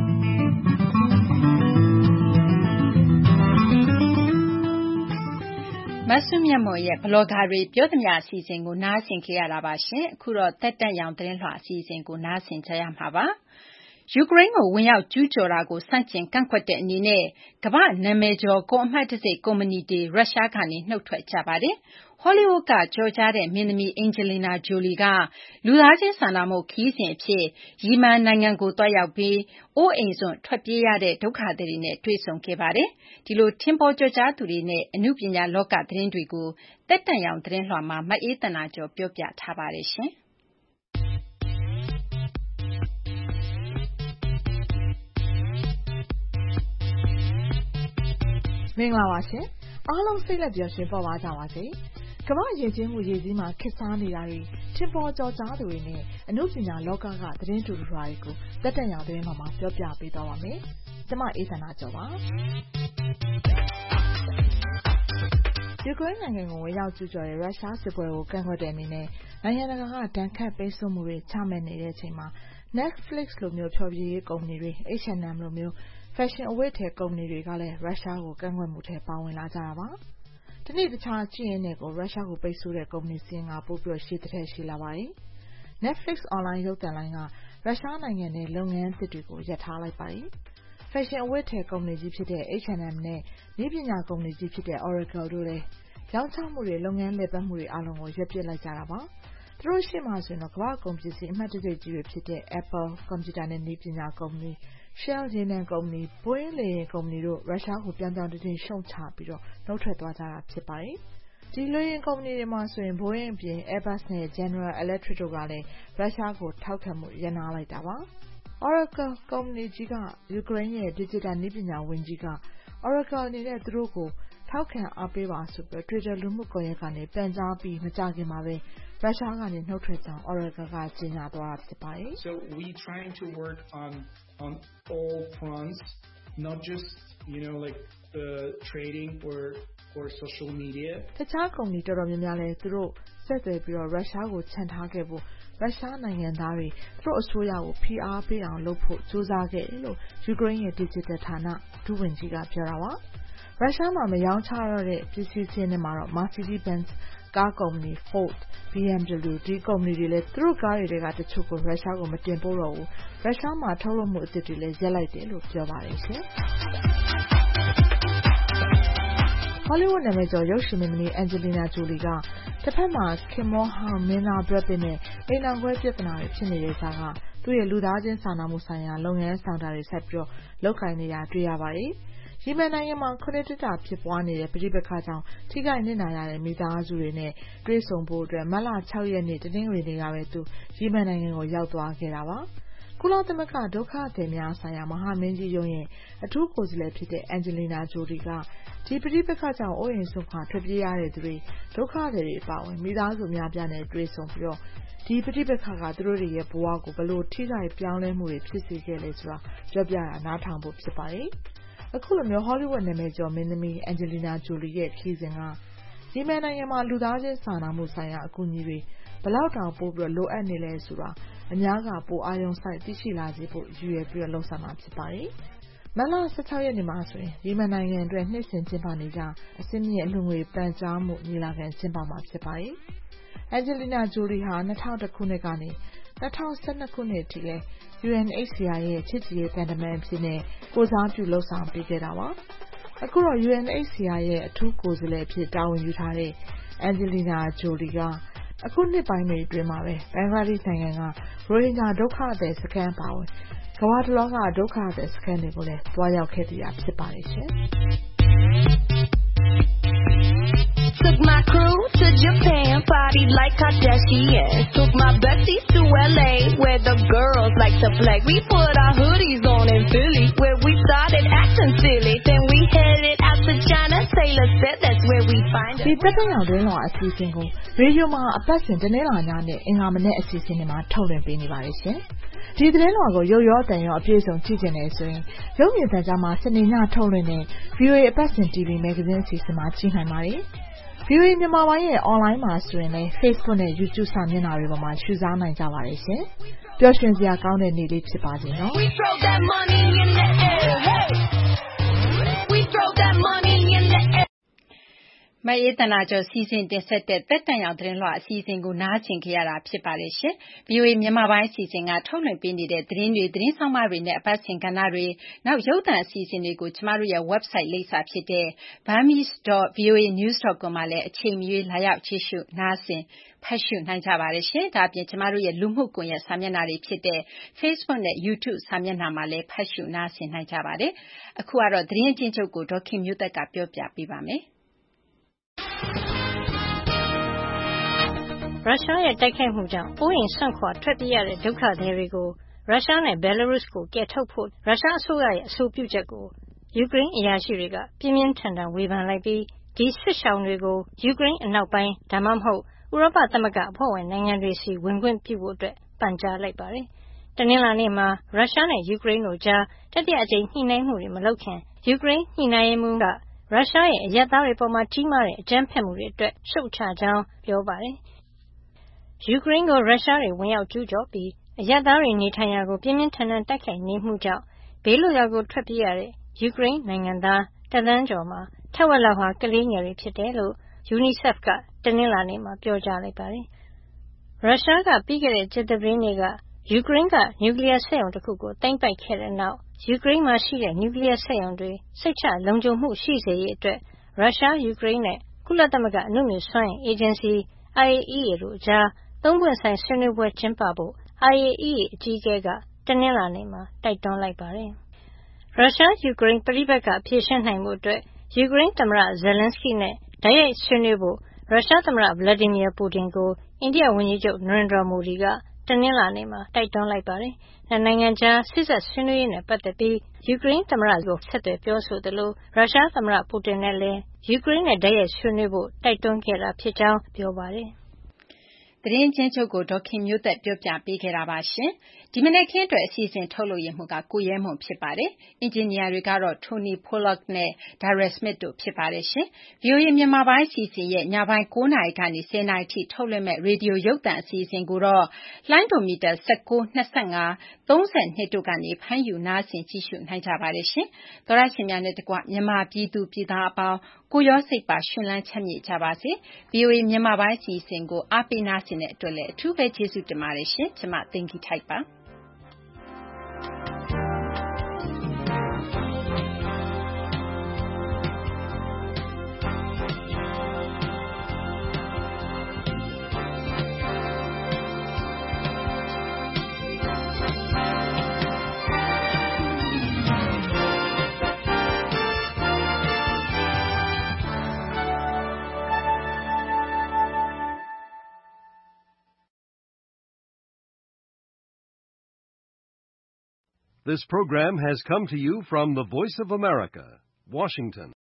မဆုမြတ်မွန်ရဲ့ဘလော့ဂါတွေပြောသမျှအစီအစဉ်ကိုနားဆင်ခဲ့ရတာပါရှင်အခုတော့တက်တက်ရောင်သတင်းလွှာအစီအစဉ်ကိုနားဆင်ကြရမှာပါယူကရိန်းကိုဝင်ရောက်ကျူးကျော်တာကိုစန့်ကျင်ကန့်ကွက်တဲ့အနေနဲ့ကမ္ဘာ့နာမည်ကျော်ကုန်အမှတ်တံဆိပ်ကုမ္ပဏီတွေရုရှားကနေနှုတ်ထွက်ကြပါတယ်ဟောလီဝုဒ်ကကြော်ကြားတဲ့မင်းသမီး Angelina Jolie ကလူသားချင်းစာနာမှုခရီးစဉ်အဖြစ်ယီမန်နိုင်ငံကိုသွားရောက်ပြီးအိုးအိမ်စွန့်ထွက်ပြေးရတဲ့ဒုက္ခသည်တွေနဲ့တွေ့ဆုံခဲ့ပါတယ်ဒီလိုထင်ပေါ်ကျော်ကြားသူတွေနဲ့အနုပညာလောကသတင်းတွေကိုတက်တန့်ရောင်သတင်းလွှာမှာမအေးသန္တာကျော်ပြောပြထားပါတယ်ရှင်
မင်္ဂလာပါရှင်အားလုံးစိတ်လက်ပျော်ရွှင်ပေါ်ပါကြပါစေကမ္ဘာယဉ်ကျေးမှုရည်စည်းမှာခေတ်စားနေတာတွေထင်ပေါ်ကျော်ကြားသူတွေနဲ့အမှုပညာလောကကသတင်းတူတူတွေကိုတက်တက်ရောင်သတင်းမှာပြောပြပေးသွားပါမယ်ကျွန်မအေးသန္တာကျော်ပါယူကရိန်းနိုင်ငံကိုဝင်ရောက်ကျူးကျော်တဲ့ရုရှားစစ်ပွဲကိုကန့်ကွက်တဲ့အနေနဲ့နိုင်ငံတကာကဒဏ်ခတ်ပိတ်ဆို့မှုတွေချမှတ်နေတဲ့အချိန်မှာ Netflix လိုမျိုးဖျော်ဖြေရေးကုမ္ပဏီတွေ H and M လိုမျိုးဖက်ရှင်အဝတ်အထည်ကုမ္ပဏီတွေကလည်းရုရှားကိုကန့်ကွက်မှုထဲပါဝင်လာကြတာပါ။ဒီနေ့တခြားကြည့်ရင်နဲ့ကိုရုရှားကိုပိတ်ဆို့တဲ့ကုမ္ပဏီစင်းကပို့ပြီးရှေ့တစ်ထည့်ရှိလာပါတယ်။ Netflix အွန်လိုင်းရုပ်သံလိုင်းကရုရှားနိုင်ငံနဲ့လုပ်ငန်းသစ်တွေကိုရပ်ထားလိုက်ပါတယ်။ဖက်ရှင်အဝတ်အထည်ကုမ္ပဏီကြီးဖြစ်တဲ့ H and M နဲ့နည်းပညာကုမ္ပဏီကြီးဖြစ်တဲ့ Oracle တို့လည်းရောင်းချမှုတွေလုပ်ငန်းလည်ပတ်မှုတွေအားလုံးကိုရပ်ပစ်လိုက်ကြတာပါ။သူတို့ရှေ့မှာဆိုရင်တော့ကမ္ဘာကုန်ပစ္စည်းအမှတ်တံဆိပ်ကြီးတွေဖြစ်တဲ့ Apple ကွန်ပျူတာနဲ့နည်းပညာကုမ္ပဏီ Shell ရေနံကုမ္ပဏီ Boeing လေယာဉ်ကုမ္ပဏီတို့ရုရှားကိုပြောင်ပြောင်တင်းတင်းရှုံချပြီးနှုတ်ထွက်သွားကြတာဖြစ်ပါတယ်။ဒီလေယာဉ်ကုမ္ပဏီတွေမှာဆိုရင် Boeing အပြင် Airbus နဲ့ General Electric တို့ကလည်းရုရှားကိုထောက်ခံမှုရပ်နားလိုက်တာပါ။ Oracle ကုမ္ပဏီကြီးကယူကရိန်းရဲ့ Digital နည်းပညာဝန်ကြီးက Oracle အနေနဲ့သူတို့ကိုထောက်ခံအားပေးပါဆိုပြီး Twitter လူမှုကွန်ရက်ကနေပန်ကြားပြီးမကြာခင်မှာပဲရုရှားကနေနှုတ်ထွက်ကြောင်း Oracle ကကြေညာသွားတာဖြစ်ပါတယ်။
So we trying to work on on all fronts not just you know like the trading or or social media
တခြားကုမ္ပဏီတော်တော်များများလဲသူတို့ဆက်သွယ်ပြီးတော့ရုရှားကိုခြံထားခဲ့ဖို့ရုရှားနိုင်ငံသားတွေသူတို့အစိုးရကိုဖိအားပေးအောင်လုပ်ဖို့ကြိုးစားခဲ့တယ်လို့ယူကရိန်းရဲ့ Digital ဌာနဒုဝန်ကြီးကပြောတာပါရုရှားမှာမရောင်းချတော့တဲ့ပစ္စည်းချင်းတွေမှာတော့ Mercedes-Benz ကားကုမ္ပဏီ Ford, B M W ဒီကုမ္ပဏီတွေလည်းသူတို့ကားတွေကတချို့ကိုရုရှားကိုမတင်ပို့တော့ဘူးရုရှားမှာထုတ်လုပ်မှုအသစ်တွေလည်းရပ်လိုက်တယ်လို့ပြောပါတယ်ရှင်ဟောလီဝုဒ်နာမည်ကျော်ရုပ်ရှင်မင်းသမီး Angelina Jolie ကတစ်ဖက်မှာ ခင်မောဟောင်းမင်းသား Brad Pitt နဲ့အိမ်အောင်ခွဲပြဿနာတွေဖြစ်နေတဲ့ကြားကသူ့ရဲ့လူသားချင်းစာနာမှုဆိုင်ရာလုပ်ငန်းဆောင်တာတွေဆက်ပြီးလုပ်ကိုင်နေတာတွေ့ရပါတယ်ယီမန်နိုင်ငံမှာခုနှစ်တဖြစ်ပွားနေတဲ့ပဋိပက္ခကြောင့်ထိခိုက်နစ်နာရတဲ့မိသားစုတွေနဲ့တွေ့ဆုံဖို့အတွက်မတ်လ၆ရက်နေ့တနင်္ဂနွေနေ့ကပဲသူယီမန်နိုင်ငံကိုရောက်သွားခဲ့တာပါကုလသမဂ္ဂဒုက္ခသည်များဆိုင်ရာမဟာမင်းကြီးရုံးရဲ့အထူးကိုယ်စားလှယ်ဖြစ်တဲ့ Angelina Jolie ကဒီပဋိပက္ခကြောင့်အိုးအိမ်စွန့်ခွာထွက်ပြေးရတဲ့သူတွေဒုက္ခသည်တွေအပါအဝင်မိသားစုများပြားနဲ့တွေ့ဆုံပြီးတော့ဒီပဋိပက္ခကသူတို့တွေရဲ့ဘဝကိုဘယ်လိုထိခိုက်ပြောင်းလဲမှုတွေဖြစ်စေခဲ့လဲဆိုတာပြောပြတာနားထောင်ဖို့ဖြစ်ပါတယ်အခုလိုမျိုး Hollywood နာမည်ကျော်မင်းသမီး Angelina Jolie ရဲ့ခီးစဉ်ကယီမန်နိုင်ငံမှာလူသားချင်းစာနာမှုဆိုင်ရာအကူအညီတွေဘယ်လောက်တောင်ပို့ပြီးလိုအပ်နေလဲဆိုတာအများကပိုအာရုံစိုက်သိရှိလာစေဖို့ရည်ရွယ်ပြီးလှုပ်ဆောင်တာဖြစ်ပါတယ်မတ်လ၁၆ရက်နေ့မှာဆိုရင်ယီမန်နိုင်ငံအတွက်နှစ်စဉ်ကျင်းပနေကြအစင်းမြင့်အလှငွေပန်ကြားမှုညီလာခံကျင်းပမှာဖြစ်ပါတယ်Angelina Jolie ဟာ၂၀၀၁ခုနှစ်ကနေ၂၀၁၂ခုနှစ်ထိလဲ U N H C R ရဲ့ချစ်ကြည်ရေးတန်တမန်အဖြစ်နဲ့ကိုယ်စားပြုလှုပ်ဆောင်ပေးခဲ့တာပါအခုတော့ U N H C R ရဲ့အထူးကိုယ်စားလှယ်အဖြစ်တာဝန်ယူထားတဲ့ Angelina Jolie ကအခုနှစ်ပိုင်းတွေအတွင်းမှာပဲဘင်္ဂလားဒေ့ရှ်နိုင်ငံကရိုဟင်ဂျာဒုက္ခသည်စခန်းပါဝင်ကမ္ဘာတစ်လွှားကဒုက္ခသည်စခန်းတွေကိုလည်းတွားရောက်ခဲ့သေးတာဖြစ်ပါတယ်ရှင်
Took my crew to Japan, partied like Kardashian. Took my besties to L A, where the girls like to play. We put our hoodies on in Philly, where we started acting silly. Then we headed out to China. Taylor said that's where we find it.
ဒီတက်တဲ့ရောက်တဲ့လောအစီအစဉ်ကိုရေဒီယိုမှာအပတ်စဉ်တနေ့လာညနဲ့အင်္ဂါမနေ့အစီအစဉ်တွေမှာထုတ်လွှင့်ပေးနေပါတယ်ရှင်။ဒီသတင်းတော်ကိုရုပ်ရောတန်ရောအပြည့်စုံကြည့်ကြနေဆိုရင်ရုပ်မြင်သံကြားမှာစနေညထုတ်လွှင့်တဲ့ V O A အပတ်စဉ် T V Magazine အစီအစဉ်မှာကြည့်နိုင်ပါတယ်။ V O A မြန်မာပိုင်းရဲ့ online မှာဆိုရင်လည်း Facebook နဲ့ YouTube စာမျက်နှာတွေပေါ်မှာရှုစားနိုင်ကြပါတယ်ရှင်။ပျော်ရွှင်စရာကောင်းတဲ့နေ့လေးဖြစ်ပါစေနော်။
We throw that money in the air. Hey. We throw that money in the air.
မအေးတနာကျော်စီစဉ်တင်ဆက်တဲ့တက်တန်ရောက်သတင်းလွှာအစီအစဉ်ကိုနားဆင်ကြရတာဖြစ်ပါတယ်ရှင်။ V O A မြန်မာပိုင်းအစီအစဉ်ကထုတ်လွှင့်ပေးနေတဲ့သတင်းတွေသတင်းဆောင်မတွေနဲ့အပတ်စဉ်ကဏ္ဍတွေနောက်ရုပ်သံအစီအစဉ်တွေကိုကျမတို့ရဲ့ website လိပ်စာဖြစ်တဲ့ burmese dot v o a news dot com မှာလည်းအချိန်မရွေးလာရောက်ကြည့်ရှုနားဆင်ဖတ်ရှုနိုင်ကြပါတယ်ရှင်။ဒါအပြင်ကျမတို့ရဲ့လူမှုကွန်ရက်စာမျက်နှာတွေဖြစ်တဲ့ Facebook နဲ့ YouTube စာမျက်နှာမှာလည်းဖတ်ရှုနားဆင်နိုင်ကြပါတယ်။အခုကတော့သတင်းအကျဉ်းချုပ်ကိုဒေါ်ခင်မျိုးသက်ကပြောပြပေးပါမယ်။
ရုရှားရဲ့တိုက်ခိုက်မှုကြောင့်အိုးအိမ်စွန့်ခွာထွက်ပြေးရတဲ့ဒုက္ခသည်တွေကိုရုရှားနဲ့ဘယ်လာရုစ်ကိုကယ်ထုတ်ဖို့ရုရှားအစိုးရရဲ့အဆိုပြုချက်ကိုယူကရိန်းအရာရှိတွေကပြင်းပြင်းထန်ထန်ဝေဖန်လိုက်ပြီးဒီစစ်ရှောင်တွေကိုယူကရိန်းအနောက်ပိုင်းဒါမှမဟုတ်ဥရောပသမဂ္ဂအဖွဲ့ဝင်နိုင်ငံတွေစီဝင်ခွင့်ပြုဖို့အတွက်ပန်ကြားလိုက်ပါတယ်။တနင်္လာနေ့မှာရုရှားနဲ့ယူကရိန်းတို့ကြားတတိယအကြိမ်ညှိနှိုင်းမှုတွေမလုပ်ခင်ယူကရိန်းညှိနှိုင်းရေးမှူးကရုရှားရဲ့အရပ်သားတွေပေါ်မှာကြီးမားတဲ့အကြမ်းဖက်မှုတွေအတွက်ရှုတ်ချကြောင်းပြောပါတယ်။ယူကရိန်းကိုရုရှားတွေဝင်ရောက်ကျူးကျော်ပြီးအရပ်သားတွေနေထိုင်ရာကိုပြင်းပြင်းထန်ထန်တိုက်ခိုက်နေမှုကြောင့်ဘေးလွတ်ရာကိုထွက်ပြေးရတဲ့ယူကရိန်းနိုင်ငံသားတသန်းကျော်မှာထက်ဝက်လောက်ဟာကလေးငယ်တွေဖြစ်တယ်လို့ UNICEF ကတနင်္လာနေ့မှာပြောကြားလိုက်ပါတယ်။ရုရှားကပြီးခဲ့တဲ့ကြာသပတေးနေ့ကယူကရိန်းကနျူကလ িয়ার စက်ရုံတစ်ခုကိုသိမ်းပိုက်ခဲ့တဲ့နောက်ယူကရိန်းမှာရှိတဲ့နျူကလ িয়ার စက်ရုံတွေစိတ်ချလုံခြုံမှုရှိစေရေးအတွက်ရုရှားယူကရိန်းနဲ့ကုလသမဂ္ဂအနုမြူစွမ်းအင်အေဂျင်စီ I A E A တို့ကြားသုံးပွင့်ဆိုင်ဆွေးနွေးပွဲကျင်းပဖို့ I A E A အကြီးအကဲကတနင်္လာနေ့မှာတိုက်တွန်းလိုက်ပါတယ်။ရုရှားယူကရိန်းပဋိပက္ခဖြေရှင်းနိုင်မှုအတွက်ယူကရိန်းသမ္မတဇယ်လန်စကီနဲ့တိုက်ရိုက်ဆွေးနွေးဖို့ရုရှားသမ္မတဗလာဒီမီယာပူတင်ကိုအိန္ဒိယဝန်ကြီးချုပ်နရိန္ဒရာမိုဒီကတနင်္လာနေ့မှာတိုက်တွန်းလိုက်ပါတယ်။နှစ်နိုင်ငံကြားစစ်ဆက်ဆွေးနွေးရေးနဲ့ပတ်သက်ပြီးယူကရိန်းသမ္မတကိုဆက်သွယ်ပြောဆိုသလိုရုရှားသမ္မတပူတင်နဲ့လည်းယူကရိန်းနဲ့တိုက်ရိုက်ဆွေးနွေးဖို့တိုက်တွန်းခဲ့တာဖြစ်ကြောင်းပြောပါတယ်။
သတင်းချင်းချုပ်ကိုဒေါခင်မျိုးသက်ပြောပြပေးခဲ့တာပါရှင်။ဒီမနေ့ခင်းအတွက်အစီအစဉ်ထုတ်လုပ်ရမှုကကိုရဲမွန်ဖြစ်ပါတယ်။အင်ဂျင်နီယာတွေကတော့ Tony Pollock နဲ့ Dara Smith တို့ဖြစ်ပါတယ်ရှင်။ V O A မြန်မာပိုင်းအစီအစဉ်ရဲ့ညပိုင်း၉နာရီကနေ၁၀နာရီထိထုတ်လွှင့်မဲ့ရေဒီယိုရုပ်သံအစီအစဉ်ကိုတော့လိုင်းဒိုမီတာ၁၉ ၂၅ ၃၂တို့ကနေဖမ်းယူနားဆင်ကြည့်ရှုနိုင်ကြပါတယ်ရှင်။သောရရှင်များနဲ့တကွမြန်မာပြည်သူပြည်သားအပေါင်းကိုရောစိတ်ပါရှင်လန်းချမ်းမြေ့ကြပါစေ။ V O A မြန်မာပိုင်းအစီအစဉ်ကိုအားပေးနားဆင်တဲ့အတွက်လည်းအထူးပဲကျေးဇူးတင်ပါတယ်ရှင်။ကျွန်မသိင်္ဂီထိုက်ပါ။
This program has come to you from the Voice of America, Washington.